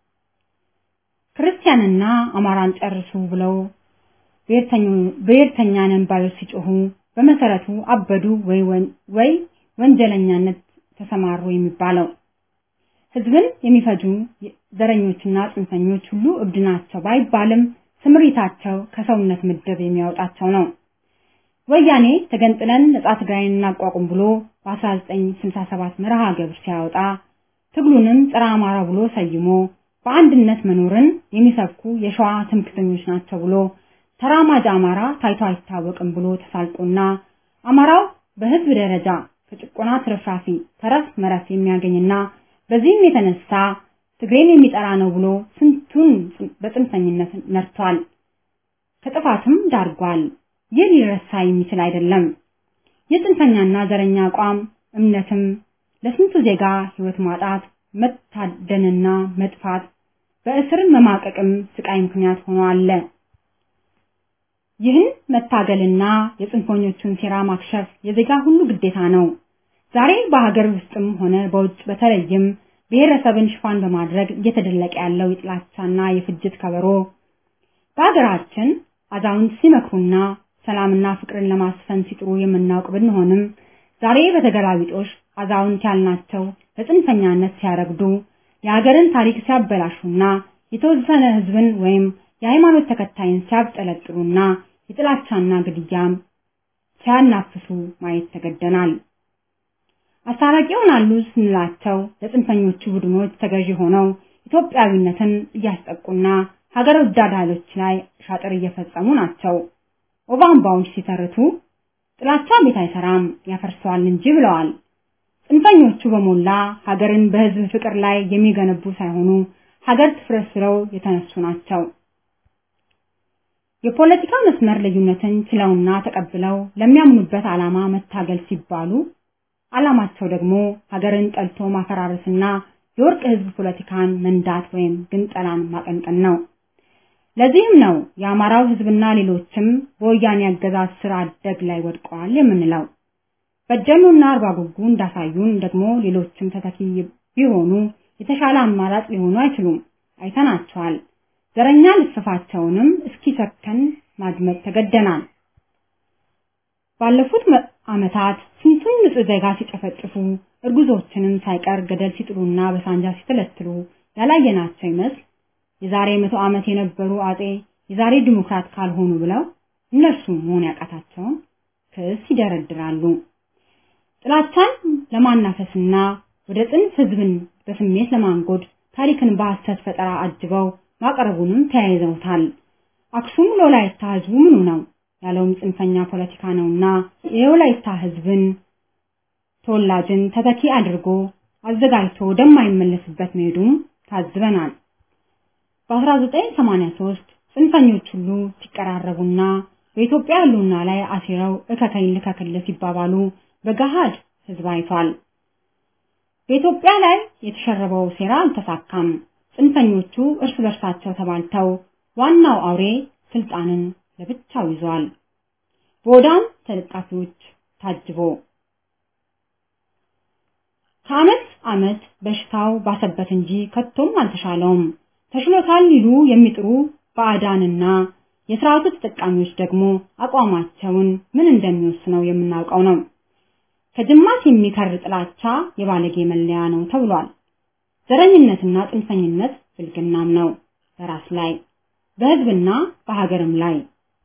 ክርስቲያንና አማራን ጨርሱ ብለው በየተኛ ነን ባዮች ሲጮሁ በመሰረቱ አበዱ ወይ ወይ ወንጀለኛነት ተሰማሩ የሚባለው። ህዝብን የሚፈጁ ዘረኞችና ጽንፈኞች ሁሉ እብድ ናቸው ባይባልም ስምሪታቸው ከሰውነት ምድብ የሚያወጣቸው ነው። ወያኔ ተገንጥለን ነጻ ትግራይን እናቋቁም ብሎ በ1967 መርሃ ግብር ሲያወጣ ትግሉንም ጸረ አማራ ብሎ ሰይሞ በአንድነት መኖርን የሚሰብኩ የሸዋ ትምክህተኞች ናቸው ብሎ ተራማጅ አማራ ታይቶ አይታወቅም ብሎ ተሳልቆና አማራው በህዝብ ደረጃ ከጭቆና ትርፍራፊ ተረፍ መረፍ የሚያገኝና በዚህም የተነሳ ትግሬን የሚጠራ ነው ብሎ ስንቱን በጽንፈኝነት ነርቷል፣ ከጥፋትም ዳርጓል። ይህ ሊረሳ የሚችል አይደለም። የጽንፈኛና ዘረኛ አቋም እምነትም ለስንቱ ዜጋ ህይወት ማጣት፣ መታደንና መጥፋት፣ በእስር መማቀቅም ስቃይ ምክንያት ሆኖ አለ። ይህን መታገልና የጽንፈኞቹን ሴራ ማክሸፍ የዜጋ ሁሉ ግዴታ ነው። ዛሬ በሀገር ውስጥም ሆነ በውጭ በተለይም ብሔረሰብን ሽፋን በማድረግ እየተደለቀ ያለው የጥላቻና የፍጅት ከበሮ በሀገራችን አዛውንት ሲመክሩና ሰላምና ፍቅርን ለማስፈን ሲጥሩ የምናውቅ ብንሆንም ዛሬ በተገላቢጦሽ አዛውንት ያልናቸው በጽንፈኛነት ሲያረግዱ የሀገርን ታሪክ ሲያበላሹና የተወሰነ ህዝብን ወይም የሃይማኖት ተከታይን ሲያብጠለጥሉና የጥላቻና ግድያም ሲያናፍሱ ማየት ተገደናል። አሳራቂውን አሉ ስንላቸው ለጽንፈኞቹ ቡድኖች ተገዢ ሆነው ኢትዮጵያዊነትን እያስጠቁና ሀገር ወዳድ ኃይሎች ላይ ሻጥር እየፈጸሙ ናቸው። ኦባምባዎች ሲተርቱ ጥላቻ ቤት አይሰራም ያፈርሰዋል እንጂ ብለዋል። ጽንፈኞቹ በሞላ ሀገርን በህዝብ ፍቅር ላይ የሚገነቡ ሳይሆኑ ሀገር ትፍረስ ብለው የተነሱ ናቸው። የፖለቲካ መስመር ልዩነትን ችለውና ተቀብለው ለሚያምኑበት ዓላማ መታገል ሲባሉ ዓላማቸው ደግሞ ሀገርን ጠልቶ ማፈራረስና የወርቅ ህዝብ ፖለቲካን መንዳት ወይም ግንጠላን ማቀንቀን ነው። ለዚህም ነው የአማራው ህዝብና ሌሎችም በወያኔ አገዛዝ ስር አደግ ላይ ወድቀዋል የምንለው። በደሉና አርባጉጉ እንዳሳዩን ደግሞ ሌሎችም ተተኪ ቢሆኑ የተሻለ አማራጭ ሊሆኑ አይችሉም። አይተናቸዋል። ዘረኛ ልስፋቸውንም እስኪሰከን ማድመጥ ተገደናል። ባለፉት አመታት ስንቱን ንጹህ ዜጋ ሲጨፈጭፉ እርጉዞችንም ሳይቀር ገደል ሲጥሉና በሳንጃ ሲተለትሉ ያላየናቸው ይመስል የዛሬ መቶ ዓመት የነበሩ አጤ የዛሬ ዲሞክራት ካልሆኑ ብለው እነርሱ መሆን ያቃታቸው ክስ ይደረድራሉ። ጥላቻን ለማናፈስና ወደ ጽንፍ ህዝብን በስሜት ለማንጎድ ታሪክን በሐሰት ፈጠራ አጅበው ማቀረቡንም ተያይዘውታል። አክሱም ለወላይታ ህዝቡ ምኑ ነው ያለውም ጽንፈኛ ፖለቲካ ነውና የወላይታ ህዝብን ተወላጅን ተተኪ አድርጎ አዘጋጅቶ ወደማይመለስበት መሄዱም ታዝበናል። በ1983 ጽንፈኞች ሁሉ ሲቀራረቡና በኢትዮጵያ ህልውና ላይ አሲረው እከከይ ልከከለ ሲባባሉ በገሃድ ህዝብ አይቷል። በኢትዮጵያ ላይ የተሸረበው ሴራ አልተሳካም። ጽንፈኞቹ እርስ በርሳቸው ተባልተው ዋናው አውሬ ስልጣንን ለብቻው ይዟል። በወዳም ተለጣፊዎች ታጅቦ ከዓመት ዓመት በሽታው ባሰበት እንጂ ከቶም አልተሻለውም። ተሽሎታል ሊሉ የሚጥሩ ባዕዳንና የሥርዓቱ ተጠቃሚዎች ደግሞ አቋማቸውን ምን እንደሚወስነው የምናውቀው ነው። ከጅማት የሚከር ጥላቻ የባለጌ መለያ ነው ተብሏል። ዘረኝነትና ጽንፈኝነት ብልግናም ነው፣ በራስ ላይ በህዝብና በሀገርም ላይ።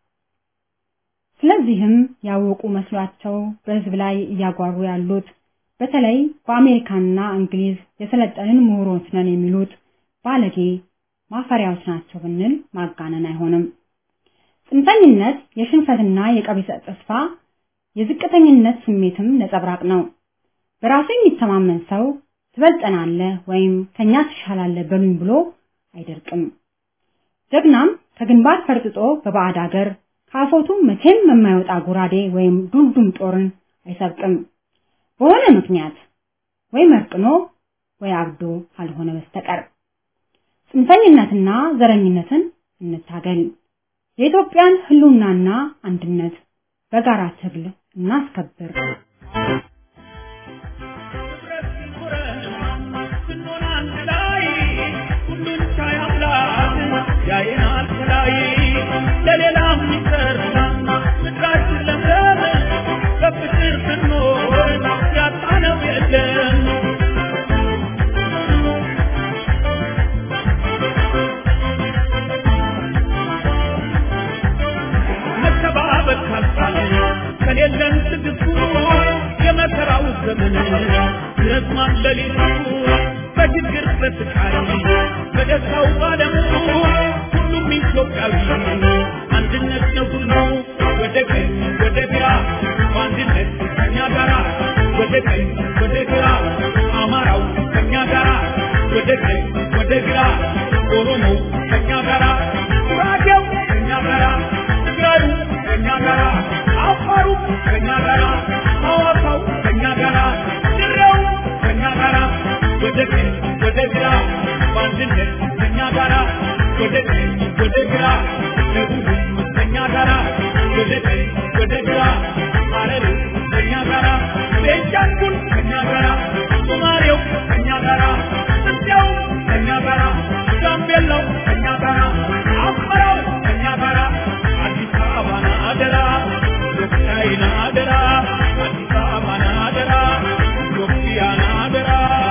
ስለዚህም ያወቁ መስሏቸው በህዝብ ላይ እያጓሩ ያሉት በተለይ በአሜሪካና እንግሊዝ የሰለጠንን ምሁሮች ነን የሚሉት ባለጌ ማፈሪያዎች ናቸው ብንል ማጋነን አይሆንም። ጽንፈኝነት የሽንፈትና የቀቢጸ ተስፋ የዝቅተኝነት ስሜትም ነጸብራቅ ነው። በራሱ የሚተማመን ሰው ትበልጠናለህ ወይም ከኛ ትሻላለህ በሉኝ ብሎ አይደርቅም። ጀግናም ከግንባር ፈርጥጦ በባዕድ ሀገር ካፎቱ መቼም የማይወጣ ጉራዴ ወይም ዱልዱም ጦርን አይሰብቅም። በሆነ ምክንያት ወይ መርቅኖ ወይ አብዶ ካልሆነ በስተቀር ጽንፈኝነትና ዘረኝነትን እንታገል። የኢትዮጵያን ህልውናና አንድነት በጋራ ትግል እናስከብር። ያየናል ላይ ለሌላም ይሰራና ምድራችን ለምለም በፍቅር ስንኖር ያጣነው የለም ዘመን ረዝማን ለሊቱ በችግር በስቃይ በደስታው ባለሙ ሁሉም ኢትዮጵያዊ አንድነት ነው ሁሉ ወደ ቀኝ ወደ ግራ አንድነት ከኛ ጋራ ወደ ቀኝ ወደ ግራ አማራው ከኛ ጋራ ወደ ቀኝ ወደ ግራ ኦሮሞ ከኛ ጋራ ጉራጌው ከኛ ጋራ ትግራዩ ከኛ ጋራ አፋሩ ከኛ ጋራ ሐዋሳው ከኛ ጋራ ድሬው ከኛ ጋራ ወደ ቀኝ ወደ ግራ አንድነት ከኛ ጋራ ወደ ቀኝ ወደ ግራ ደቡብ ከኛ ጋራ ወደ ቀኝ ወደ ግራ ሐረር ከኛ ጋራ ቤንሻንጉል ከኛ ጋራ ሶማሌው ከኛ ጋራ ኢትዮጵያው ከኛ ጋራ ጋምቤላው ከኛ ጋራ አፋራው ከኛ ጋራ አዲስ አበባ አደራ ኢትዮጵያና አደራ አዲስ አበባ አደራ ኢትዮጵያና አደራ።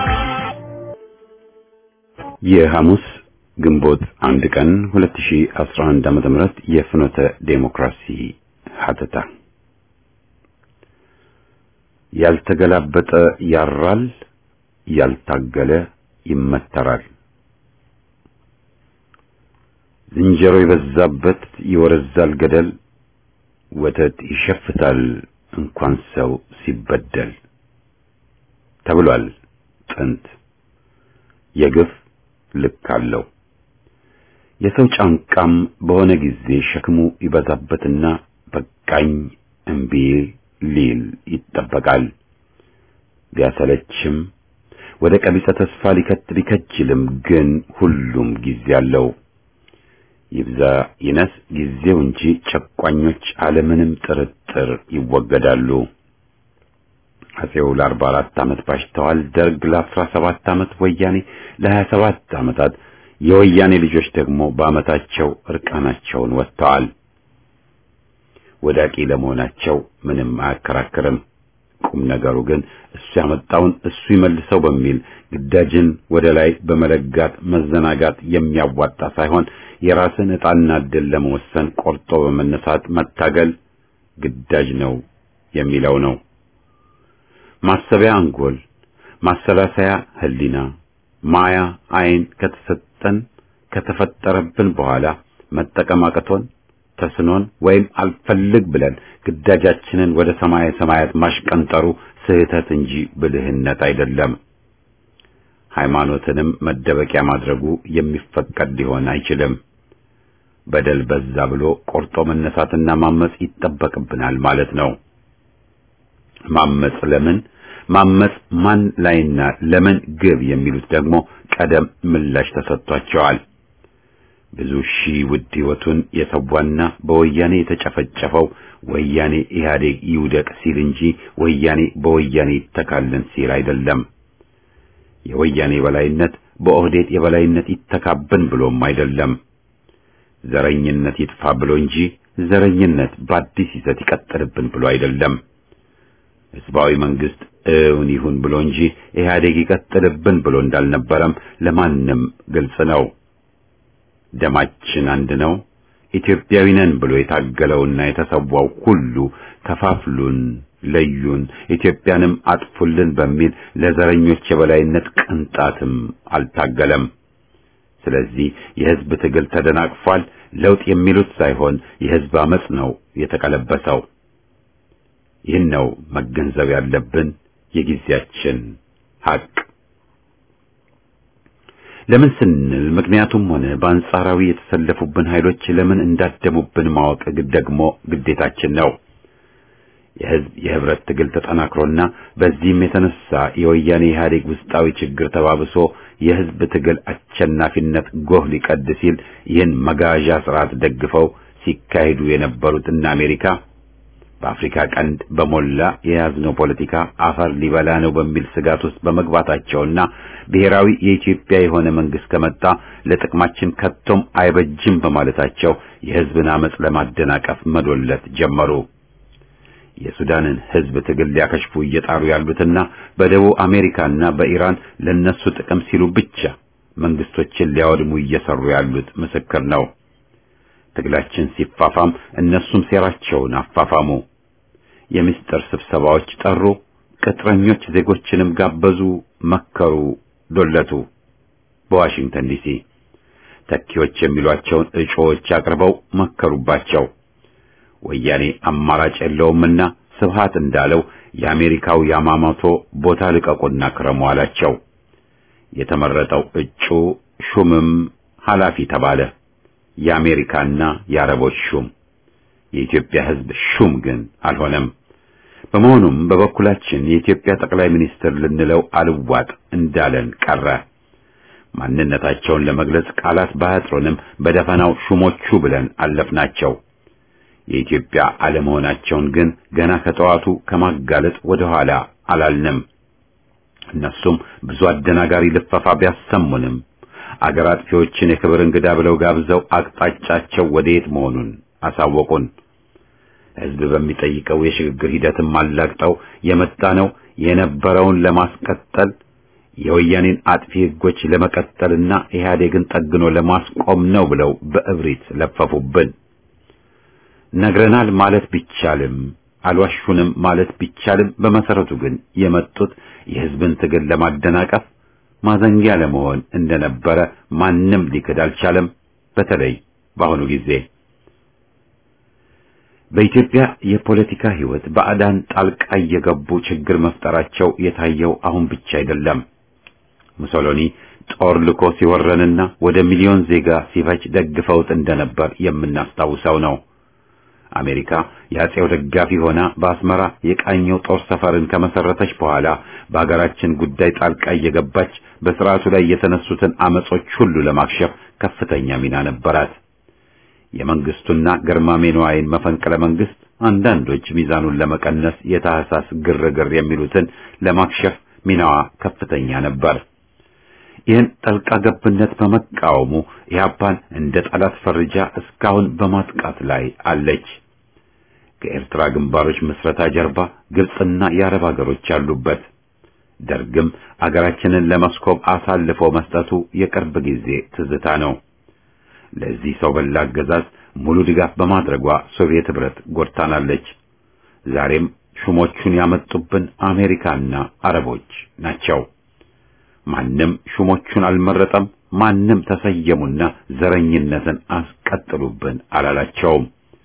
የሐሙስ ግንቦት አንድ ቀን ሁለት ሺህ አስራ አንድ ዓመተ ምህረት የፍኖተ ዴሞክራሲ ሀተታ ያልተገላበጠ ያራል፣ ያልታገለ ይመተራል። ዝንጀሮ የበዛበት ይወረዛል ገደል፣ ወተት ይሸፍታል እንኳን ሰው ሲበደል ተብሏል ጥንት። የግፍ ልክ አለው። የሰው ጫንቃም በሆነ ጊዜ ሸክሙ ይበዛበትና በቃኝ እምቢ ሊል ይጠበቃል። ቢያሰለችም ወደ ቀቢጸ ተስፋ ሊከት ቢከጅልም ግን ሁሉም ጊዜ አለው። ይብዛ ይነስ ጊዜው እንጂ ጨቋኞች አለምንም ጥርጥር ይወገዳሉ። አጼው ለአርባ አራት ዓመት ባሽተዋል። ደርግ ለአስራ ሰባት ዓመት፣ ወያኔ ለሀያ ሰባት ዓመታት፣ የወያኔ ልጆች ደግሞ በዓመታቸው እርቃናቸውን ወጥተዋል። ወዳቂ ለመሆናቸው ምንም አያከራክርም። ቁም ነገሩ ግን እሱ ያመጣውን እሱ ይመልሰው በሚል ግዳጅን ወደ ላይ በመለጋት መዘናጋት የሚያዋጣ ሳይሆን የራስን ዕጣና ዕድል ለመወሰን ቆርጦ በመነሳት መታገል ግዳጅ ነው የሚለው ነው። ማሰቢያ አንጎል፣ ማሰላሰያ ህሊና፣ ማያ አይን ከተሰጠን ከተፈጠረብን በኋላ መጠቀም አቅቶን ተስኖን ወይም አልፈልግ ብለን ግዳጃችንን ወደ ሰማይ ሰማያት ማሽቀንጠሩ ስህተት እንጂ ብልህነት አይደለም። ሃይማኖትንም መደበቂያ ማድረጉ የሚፈቀድ ሊሆን አይችልም። በደል በዛ ብሎ ቆርጦ መነሳትና ማመጽ ይጠበቅብናል ማለት ነው። ማመጽ ለምን ማመጽ ማን ላይና ለምን ግብ የሚሉት ደግሞ ቀደም ምላሽ ተሰጥቷቸዋል። ብዙ ሺህ ውድ ሕይወቱን የሰዋና በወያኔ የተጨፈጨፈው ወያኔ ኢህአዴግ ይውደቅ ሲል እንጂ ወያኔ በወያኔ ይተካልን ሲል አይደለም። የወያኔ የበላይነት በኦህዴድ የበላይነት ይተካብን ብሎም አይደለም። ዘረኝነት ይጥፋ ብሎ እንጂ ዘረኝነት በአዲስ ይዘት ይቀጥልብን ብሎ አይደለም። ህዝባዊ መንግስት እውን ይሁን ብሎ እንጂ ኢህአዴግ ይቀጥልብን ብሎ እንዳልነበረም ለማንም ግልጽ ነው። ደማችን አንድ ነው፣ ኢትዮጵያዊ ነን ብሎ የታገለውና የተሰዋው ሁሉ ከፋፍሉን፣ ለዩን፣ ኢትዮጵያንም አጥፉልን በሚል ለዘረኞች የበላይነት ቅንጣትም አልታገለም። ስለዚህ የህዝብ ትግል ተደናቅፏል። ለውጥ የሚሉት ሳይሆን የህዝብ አመጽ ነው የተቀለበሰው። ይህን ነው መገንዘብ ያለብን የጊዜያችን ሀቅ። ለምን ስንል ምክንያቱም ሆነ በአንጻራዊ የተሰለፉብን ኃይሎች ለምን እንዳደሙብን ማወቅ ደግሞ ግዴታችን ነው። የህዝብ የህብረት ትግል ተጠናክሮና በዚህም የተነሳ የወያኔ ኢህአዴግ ውስጣዊ ችግር ተባብሶ የህዝብ ትግል አሸናፊነት ጎህ ሊቀድ ሲል ይህን መጋዣ ስርዓት ደግፈው ሲካሄዱ የነበሩት እና አሜሪካ በአፍሪካ ቀንድ በሞላ የያዝነው ፖለቲካ አፈር ሊበላ ነው በሚል ስጋት ውስጥ በመግባታቸውና ብሔራዊ የኢትዮጵያ የሆነ መንግስት ከመጣ ለጥቅማችን ከቶም አይበጅም በማለታቸው የህዝብን አመጽ ለማደናቀፍ መዶለት ጀመሩ። የሱዳንን ህዝብ ትግል ሊያከሽፉ እየጣሩ ያሉትና በደቡብ አሜሪካና በኢራን ለነሱ ጥቅም ሲሉ ብቻ መንግስቶችን ሊያወድሙ እየሰሩ ያሉት ምስክር ነው። ትግላችን ሲፋፋም እነሱም ሴራቸውን አፋፋሙ። የምስጢር ስብሰባዎች ጠሩ፣ ቅጥረኞች ዜጎችንም ጋበዙ፣ መከሩ፣ ዶለቱ። በዋሽንግተን ዲሲ ተኪዎች የሚሏቸውን እጩዎች አቅርበው መከሩባቸው። ወያኔ አማራጭ የለውምና ስብሃት እንዳለው የአሜሪካው ያማሞቶ ቦታ ልቀቁና ክረሙ አላቸው። የተመረጠው እጩ ሹምም ኃላፊ ተባለ። የአሜሪካና የአረቦች ሹም፣ የኢትዮጵያ ሕዝብ ሹም ግን አልሆነም። በመሆኑም በበኩላችን የኢትዮጵያ ጠቅላይ ሚኒስትር ልንለው አልዋጥ እንዳለን ቀረ። ማንነታቸውን ለመግለጽ ቃላት ባያጥሩንም በደፈናው ሹሞቹ ብለን አለፍናቸው። የኢትዮጵያ አለመሆናቸውን ግን ገና ከጠዋቱ ከማጋለጥ ወደ ኋላ አላልንም። እነሱም ብዙ አደናጋሪ ልፈፋ ቢያሰሙንም አገር አጥፊዎችን የክብር እንግዳ ብለው ጋብዘው አቅጣጫቸው ወዴት መሆኑን አሳወቁን። ሕዝብ በሚጠይቀው የሽግግር ሂደትም አላግጠው የመጣ ነው የነበረውን ለማስቀጠል የወያኔን አጥፊ ሕጎች ለመቀጠልና ኢህአዴግን ጠግኖ ለማስቆም ነው ብለው በእብሪት ለፈፉብን። ነግረናል ማለት ቢቻልም አልዋሹንም ማለት ቢቻልም በመሰረቱ ግን የመጡት የሕዝብን ትግል ለማደናቀፍ ማዘንጊያ ለመሆን እንደነበረ ማንም ሊክድ አልቻለም። በተለይ በአሁኑ ጊዜ በኢትዮጵያ የፖለቲካ ሕይወት ባዕዳን ጣልቃ እየገቡ ችግር መፍጠራቸው የታየው አሁን ብቻ አይደለም። ሙሶሎኒ ጦር ልኮ ሲወረንና ወደ ሚሊዮን ዜጋ ሲፈጅ ደግፈውት እንደነበር የምናስታውሰው ነው። አሜሪካ የአጼው ደጋፊ ሆና በአስመራ የቃኘው ጦር ሰፈርን ከመሰረተች በኋላ በአገራችን ጉዳይ ጣልቃ እየገባች በስርዓቱ ላይ የተነሱትን አመጾች ሁሉ ለማክሸፍ ከፍተኛ ሚና ነበራት። የመንግስቱና ገርማሜ ነዋይን መፈንቅለ መንግስት አንዳንዶች ሚዛኑን ለመቀነስ የታህሳስ ግርግር የሚሉትን ለማክሸፍ ሚናዋ ከፍተኛ ነበር። ይህን ጣልቃ ገብነት በመቃወሙ ኢህአፓን እንደ ጠላት ፈርጃ እስካሁን በማጥቃት ላይ አለች። ከኤርትራ ግንባሮች ምስረታ ጀርባ ግብጽና የአረብ ሀገሮች አሉበት። ደርግም አገራችንን ለመስኮብ አሳልፎ መስጠቱ የቅርብ ጊዜ ትዝታ ነው። ለዚህ ሰው በላ አገዛዝ ሙሉ ድጋፍ በማድረጓ ሶቪየት ህብረት ጎድታናለች። ዛሬም ሹሞቹን ያመጡብን አሜሪካና አረቦች ናቸው። ማንም ሹሞቹን አልመረጠም፣ ማንም ተሰየሙና ዘረኝነትን አስቀጥሉብን አላላቸውም።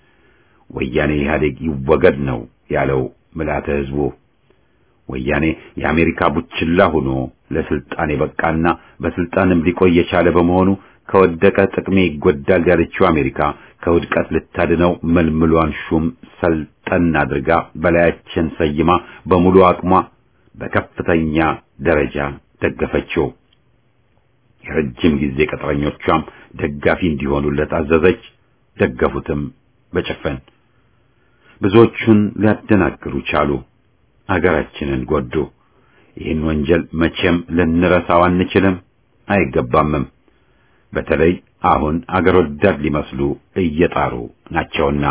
ወያኔ ኢህአዴግ ይወገድ ነው ያለው ምልዓተ ህዝቡ። ወያኔ የአሜሪካ ቡችላ ሆኖ ለስልጣን የበቃና በስልጣንም ሊቆይ የቻለ በመሆኑ ከወደቀ ጥቅሜ ይጎዳል ያለችው አሜሪካ ከውድቀት ልታድነው መልምሏን ሹም ሰልጠን አድርጋ በላያችን ሰይማ በሙሉ አቅሟ በከፍተኛ ደረጃ ደገፈችው። የረጅም ጊዜ ቅጥረኞቿም ደጋፊ እንዲሆኑለት አዘዘች። ደገፉትም በጭፍን። ብዙዎቹን ሊያደናግሩ ቻሉ። አገራችንን ጎዱ። ይህን ወንጀል መቼም ልንረሳው አንችልም፣ አይገባምም። በተለይ አሁን አገር ወዳድ ሊመስሉ እየጣሩ ናቸውና።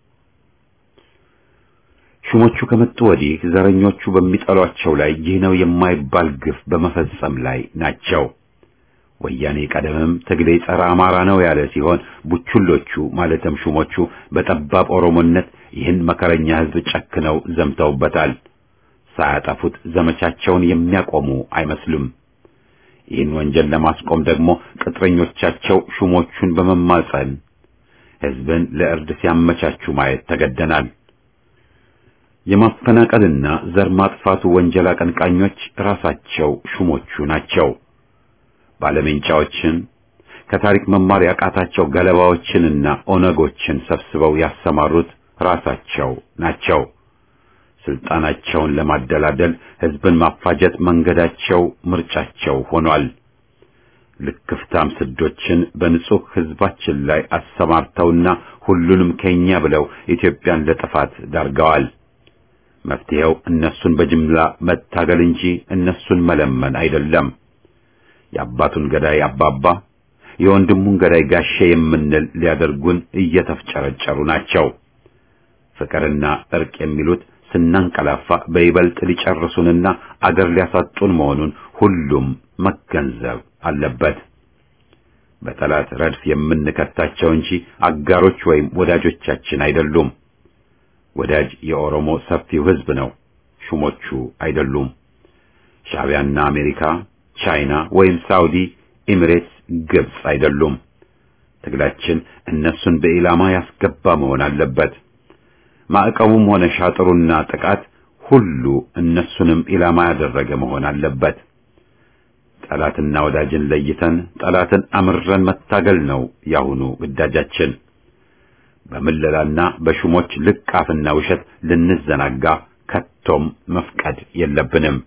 ሹሞቹ ከመጡ ወዲህ ዘረኞቹ በሚጠሏቸው ላይ ይህ ነው የማይባል ግፍ በመፈጸም ላይ ናቸው። ወያኔ ቀደምም ትግሌ ጸረ አማራ ነው ያለ ሲሆን ቡችሎቹ ማለትም ሹሞቹ በጠባብ ኦሮሞነት ይህን መከረኛ ሕዝብ ጨክነው ዘምተውበታል። ሳያጠፉት ዘመቻቸውን የሚያቆሙ አይመስሉም። ይህን ወንጀል ለማስቆም ደግሞ ቅጥረኞቻቸው ሹሞቹን በመማጸን ሕዝብን ለእርድ ሲያመቻቹ ማየት ተገደናል። የማፈናቀልና ዘር ማጥፋቱ ወንጀል አቀንቃኞች ራሳቸው ሹሞቹ ናቸው። ባለሜንጫዎችን ከታሪክ መማር ያቃታቸው ገለባዎችንና ኦነጎችን ሰብስበው ያሰማሩት ራሳቸው ናቸው። ስልጣናቸውን ለማደላደል ሕዝብን ማፋጀት መንገዳቸው፣ ምርጫቸው ሆኗል። ልክፍታም ስዶችን በንጹህ ሕዝባችን ላይ አሰማርተውና ሁሉንም ከኛ ብለው ኢትዮጵያን ለጥፋት ዳርገዋል። መፍትሄው እነሱን በጅምላ መታገል እንጂ እነሱን መለመን አይደለም። የአባቱን ገዳይ አባባ የወንድሙን ገዳይ ጋሼ የምንል ሊያደርጉን እየተፍጨረጨሩ ናቸው። ፍቅርና እርቅ የሚሉት ስናንቀላፋ በይበልጥ ሊጨርሱንና አገር ሊያሳጡን መሆኑን ሁሉም መገንዘብ አለበት። በጠላት ረድፍ የምንከታቸው እንጂ አጋሮች ወይም ወዳጆቻችን አይደሉም። ወዳጅ የኦሮሞ ሰፊው ሕዝብ ነው። ሹሞቹ አይደሉም። ሻዕቢያና አሜሪካ፣ ቻይና ወይም ሳውዲ፣ ኤሚሬትስ፣ ግብጽ አይደሉም። ትግላችን እነሱን በኢላማ ያስገባ መሆን አለበት። ማዕቀቡም ሆነ ሻጥሩና ጥቃት ሁሉ እነሱንም ኢላማ ያደረገ መሆን አለበት። ጠላትና ወዳጅን ለይተን ጠላትን አምረን መታገል ነው ያሁኑ ግዳጃችን። በመለላና በሹሞች ልቃፍና ውሸት ልንዘናጋ ከቶም መፍቀድ የለብንም።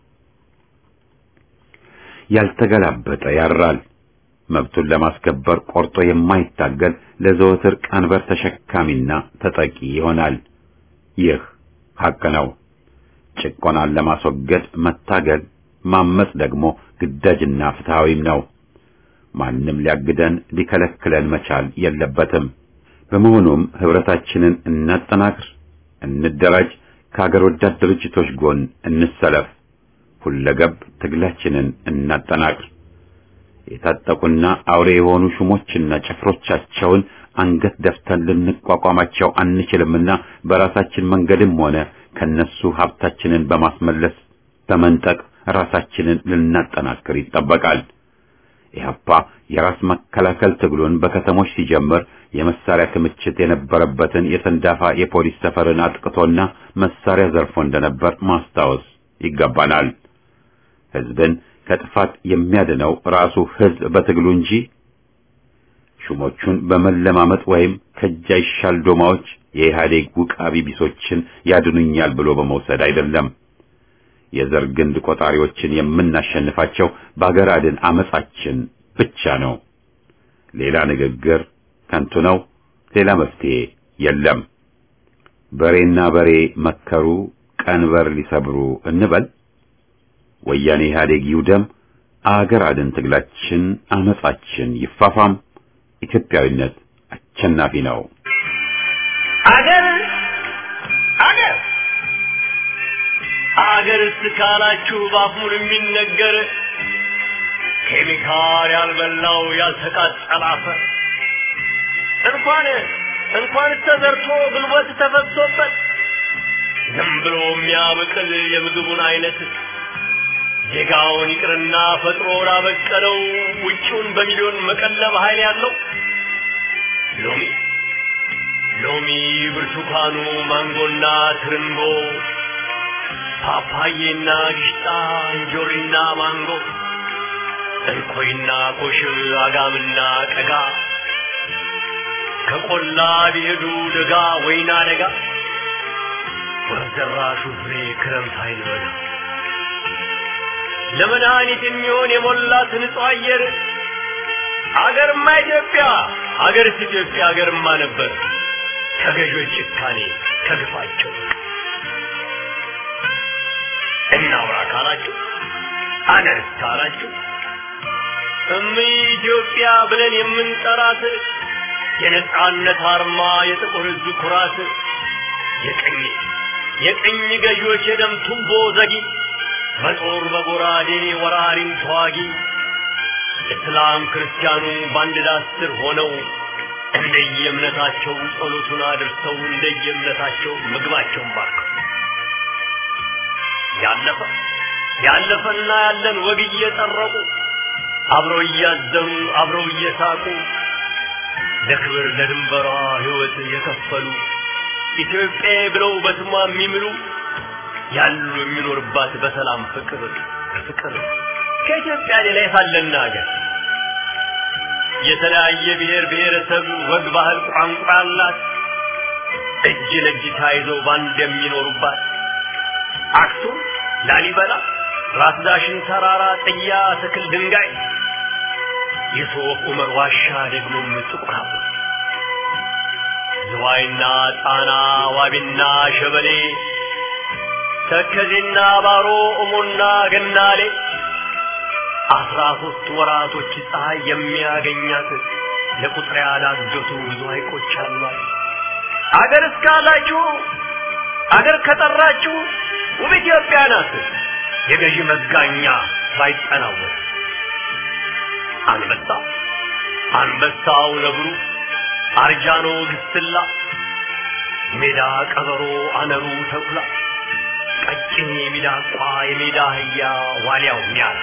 ያልተገላበጠ ያራል። መብቱን ለማስከበር ቆርጦ የማይታገል ለዘወትር ቀንበር ተሸካሚና ተጠቂ ይሆናል። ይህ ሐቅ ነው። ጭቆናን ለማስወገድ መታገል ማመጽ ደግሞ ግዳጅና ፍትሃዊም ነው። ማንም ሊያግደን ሊከለክለን መቻል የለበትም። በመሆኑም ህብረታችንን እናጠናክር፣ እንደራጅ፣ ከሀገር ወዳድ ድርጅቶች ጎን እንሰለፍ፣ ሁለገብ ትግላችንን እናጠናክር። የታጠቁና አውሬ የሆኑ ሹሞችና ጭፍሮቻቸውን አንገት ደፍተን ልንቋቋማቸው አንችልምና በራሳችን መንገድም ሆነ ከነሱ ሀብታችንን በማስመለስ በመንጠቅ ራሳችንን ልናጠናክር ይጠበቃል። ኢህአፓ የራስ መከላከል ትግሉን በከተሞች ሲጀምር የመሳሪያ ክምችት የነበረበትን የሰንዳፋ የፖሊስ ሰፈርን አጥቅቶና መሳሪያ ዘርፎ እንደነበር ማስታወስ ይገባናል። ህዝብን ከጥፋት የሚያድነው ራሱ ህዝብ በትግሉ እንጂ ሹሞቹን በመለማመጥ ወይም ከጃይሻል ዶማዎች የኢህአዴግ ውቃቢ ቢሶችን ያድኑኛል ብሎ በመውሰድ አይደለም። የዘር ግንድ ቆጣሪዎችን የምናሸንፋቸው በአገር አድን አመጻችን ብቻ ነው። ሌላ ንግግር ከንቱ ነው። ሌላ መፍትሄ የለም። በሬና በሬ መከሩ ቀንበር ሊሰብሩ እንበል። ወያኔ ኢህአዴግ ይውደም። አገር አድን ትግላችን አመጻችን ይፋፋም። ኢትዮጵያዊነት አሸናፊ ነው። አገር አገር አገር እስካላችሁ ባፉን የሚነገር ኬሚካል ያልበላው ያልተቃጠለ አፈር እንኳን እንኳን ተዘርቶ ጉልበት ተፈሶበት ዝም ብሎ የሚያበቅል የምግቡን አይነት ዜጋውን ይቅርና ፈጥሮ ላበቀለው ውጪውን በሚሊዮን መቀለብ ኃይል ያለው ሎሚ ሎሚ ብርቱካኑ ማንጎና ትርንጎ ፓፓዬና ግሽጣ እንጆሪና ማንጎ እንኮይና ኮሽብ አጋምና ቀጋ ከቆላ ቢሄዱ ደጋ ወይና ደጋ ወርደራሹ ፍሬ ክረምት አይልበላ ለመድኃኒት የሚሆን የሞላት ንጹህ አየር አገርማ ኢትዮጵያ አገርስ ኢትዮጵያ አገርማ ነበር ከገዦች ጭካኔ ከግፋቸው እናውራ ካላችሁ አገርስ ካላችሁ እም ኢትዮጵያ ብለን የምንጠራት የነጻነት አርማ የጥቁር ሕዝብ ኩራት የቀኝ የቀኝ ገዢዎች የደም ቱቦ ዘጊ በጦር በጎራዴ ወራሪን ተዋጊ እስላም ክርስቲያኑ ባንድ ዳስ ስር ሆነው እንደየእምነታቸው ጸሎቱን አድርሰው እንደየእምነታቸው ምግባቸውን ባርከው ያለፈ ያለፈና ያለን ወግ እየጠረቁ አብረው እያዘኑ አብረው እየሳቁ ለክብር ለድንበሯ ሕይወት የከፈሉ ኢትዮጵያ ብለው በስሟ የሚምሉ ያሉ የሚኖርባት በሰላም ፍቅር ፍቅር ከኢትዮጵያ ሌላ የታለና ሀገር የተለያየ ብሔር ብሔረሰብ ወግ ባህል ቋንቋ አላት እጅ ለእጅ ተያይዘው ባንድ የሚኖሩባት አክሱም ላሊበላ ራስ ዳሽን ተራራ ጥያ ተክል ድንጋይ የሶፍ ዑመር ዋሻ ደግሞ ጥቁር አባ ዝዋይና ጣና ዋቢና ሸበሌ ተከዜና ባሮ ኦሞና ገናሌ አስራ ሦስት ወራቶች ፀሐይ የሚያገኛት ለቁጥር ያላገቱ ብዙ ሐይቆች አሏት። አገር እስካላችሁ አገር ከጠራችሁ ውብ ኢትዮጵያ ናት የገዢ መጋኛ ሳይጠናወት አንበሳ አንበሳው ነብሩ አርጃኖ ግስላ ሜዳ ቀበሮ አነሩ ተኩላ ቀጭን የሚዳቋ የሜዳ አህያ ዋልያው ሚያል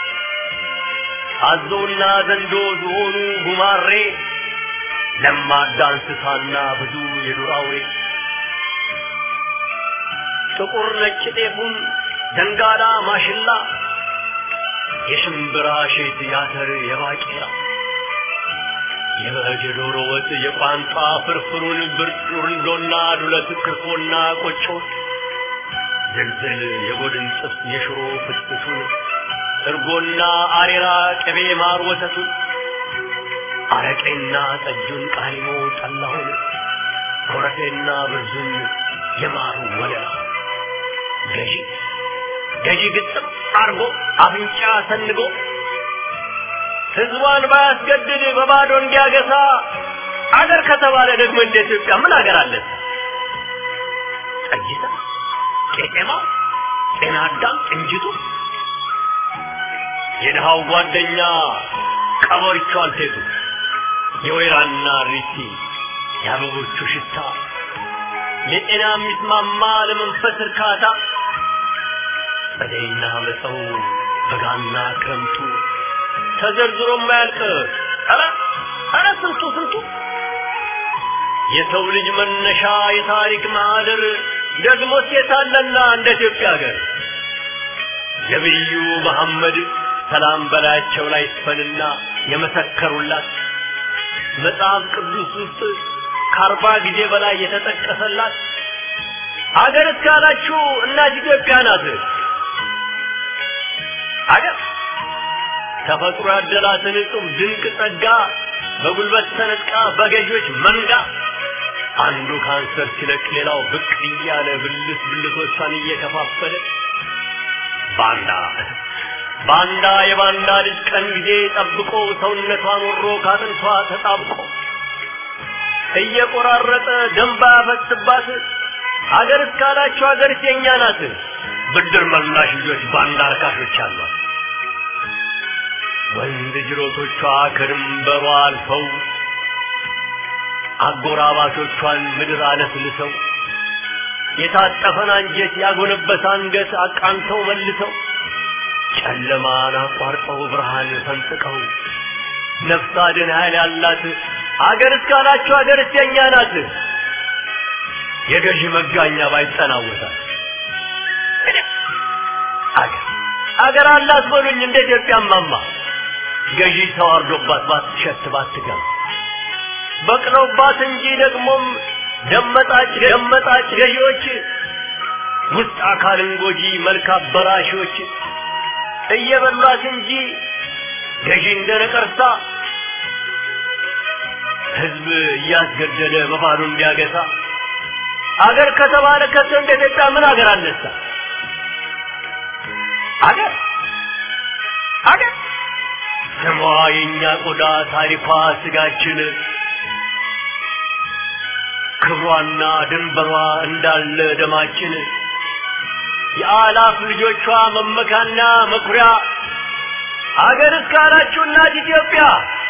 አዞና ዘንዶ ዝሆኑ ጉማሬ ለማዳ እንስሳና ብዙ የዱር አውሬ ጥቁር ነጭ ጤፉን ደንጋላ ማሽላ የሽምብራ ሼት ያተር የባቄላ የበግ ዶሮ ወጥ የቋንጣ ፍርፍሩን ብርጡርንዶና ዱለት ክርፎና ቆጮ ዝልዝል የጎድን ጥብስ የሽሮ ፍትፍቱን እርጎና አሬራ ቅቤ ማር ወተቱን አረቄና ጠጁን ቃሊሞ ጠላሁን ኮረፌና ብርዙን የማሩ ወለላ ገዢ ገዢ ግጥም አርጎ አፍንጫ ሰንጎ ህዝቧን ባያስገድድ በባዶ እንዲያገሳ አገር ከተባለ ደግሞ እንደ ኢትዮጵያ ምን አገር አለ? ጠጅታ ቄጤማ ጤና አዳም እንጅቱ የድሃው ጓደኛ ቀበሪቹ አልቴቱ የወይራና ሪቲ የአበቦቹ ሽታ ለጤና የሚስማማ ለመንፈስ እርካታ በደይና በሰው በጋና ክረምቱ ተዘርዝሮ ማያልቅ አረ አረ ስንቱ ስንቱ የሰው ልጅ መነሻ የታሪክ ማህደር ደግሞ ሲታለና እንደ ኢትዮጵያ ሀገር ነብዩ መሐመድ ሰላም በላያቸው ላይ ይስፈንና የመሰከሩላት መጽሐፍ ቅዱስ ውስጥ ከአርባ ጊዜ በላይ የተጠቀሰላት አገር እስካላችሁ እናት ኢትዮጵያ ናት። አገር ተፈጥሮ ያደላትን እጹብ ድንቅ ጸጋ በጉልበት ተነጥቃ በገዦች መንጋ አንዱ ካንሰር ሲለቅ ሌላው ብቅ እያለ ብልት ብልቶቿን እየከፋፈለ ባንዳ ባንዳ የባንዳ ልጅ ቀን ጊዜ ጠብቆ ሰውነቷን ወሮ ካጥንቷ ተጣብቆ እየቆራረጠ ደንባ ያፈስባት አገር እስካላችሁ አገር የኛ ናት። ብድር መላሽ ልጆች ባንዳ አርካሾች አሏት። ወንድ ጅሮቶቿ ከድንበሯ አልፈው አጎራባቾቿን ምድር አለስልሰው የታጠፈን አንጀት ያጎነበሰ አንገት አቃንተው መልሰው ጨለማን አቋርጠው ብርሃን ፈንጥቀው ነፍስ አድን ኃይል ያላት አገር እስካላችሁ አገር የኛ ናት። የገዢ መጋኛ ባይጠናወታል አገር አገር አላት በሉኝ እንደ ኢትዮጵያ ማማ ገዢ ተዋርዶባት ባትሸት ባትገባ በቅለውባት እንጂ ደግሞም ደመጣጭ ደመጣጭ ገዢዎች ውስጥ አካልን ጎጂ መልክ አበራሾች እየበሏት እንጂ ገዢ እንደነቀርሳ ህዝብ እያስገደደ በባዶ እንዲያገሳ አገር ከተባለ ከቶ እንደ ኢትዮጵያ ምን አገር አለሳ? አገር አገር ስሟ የኛ ቆዳ ታሪኳ ስጋችን ክብሯና ድንበሯ እንዳለ ደማችን የአላፍ ልጆቿ መመካና መኩሪያ አገር እስካላችሁ እናት ኢትዮጵያ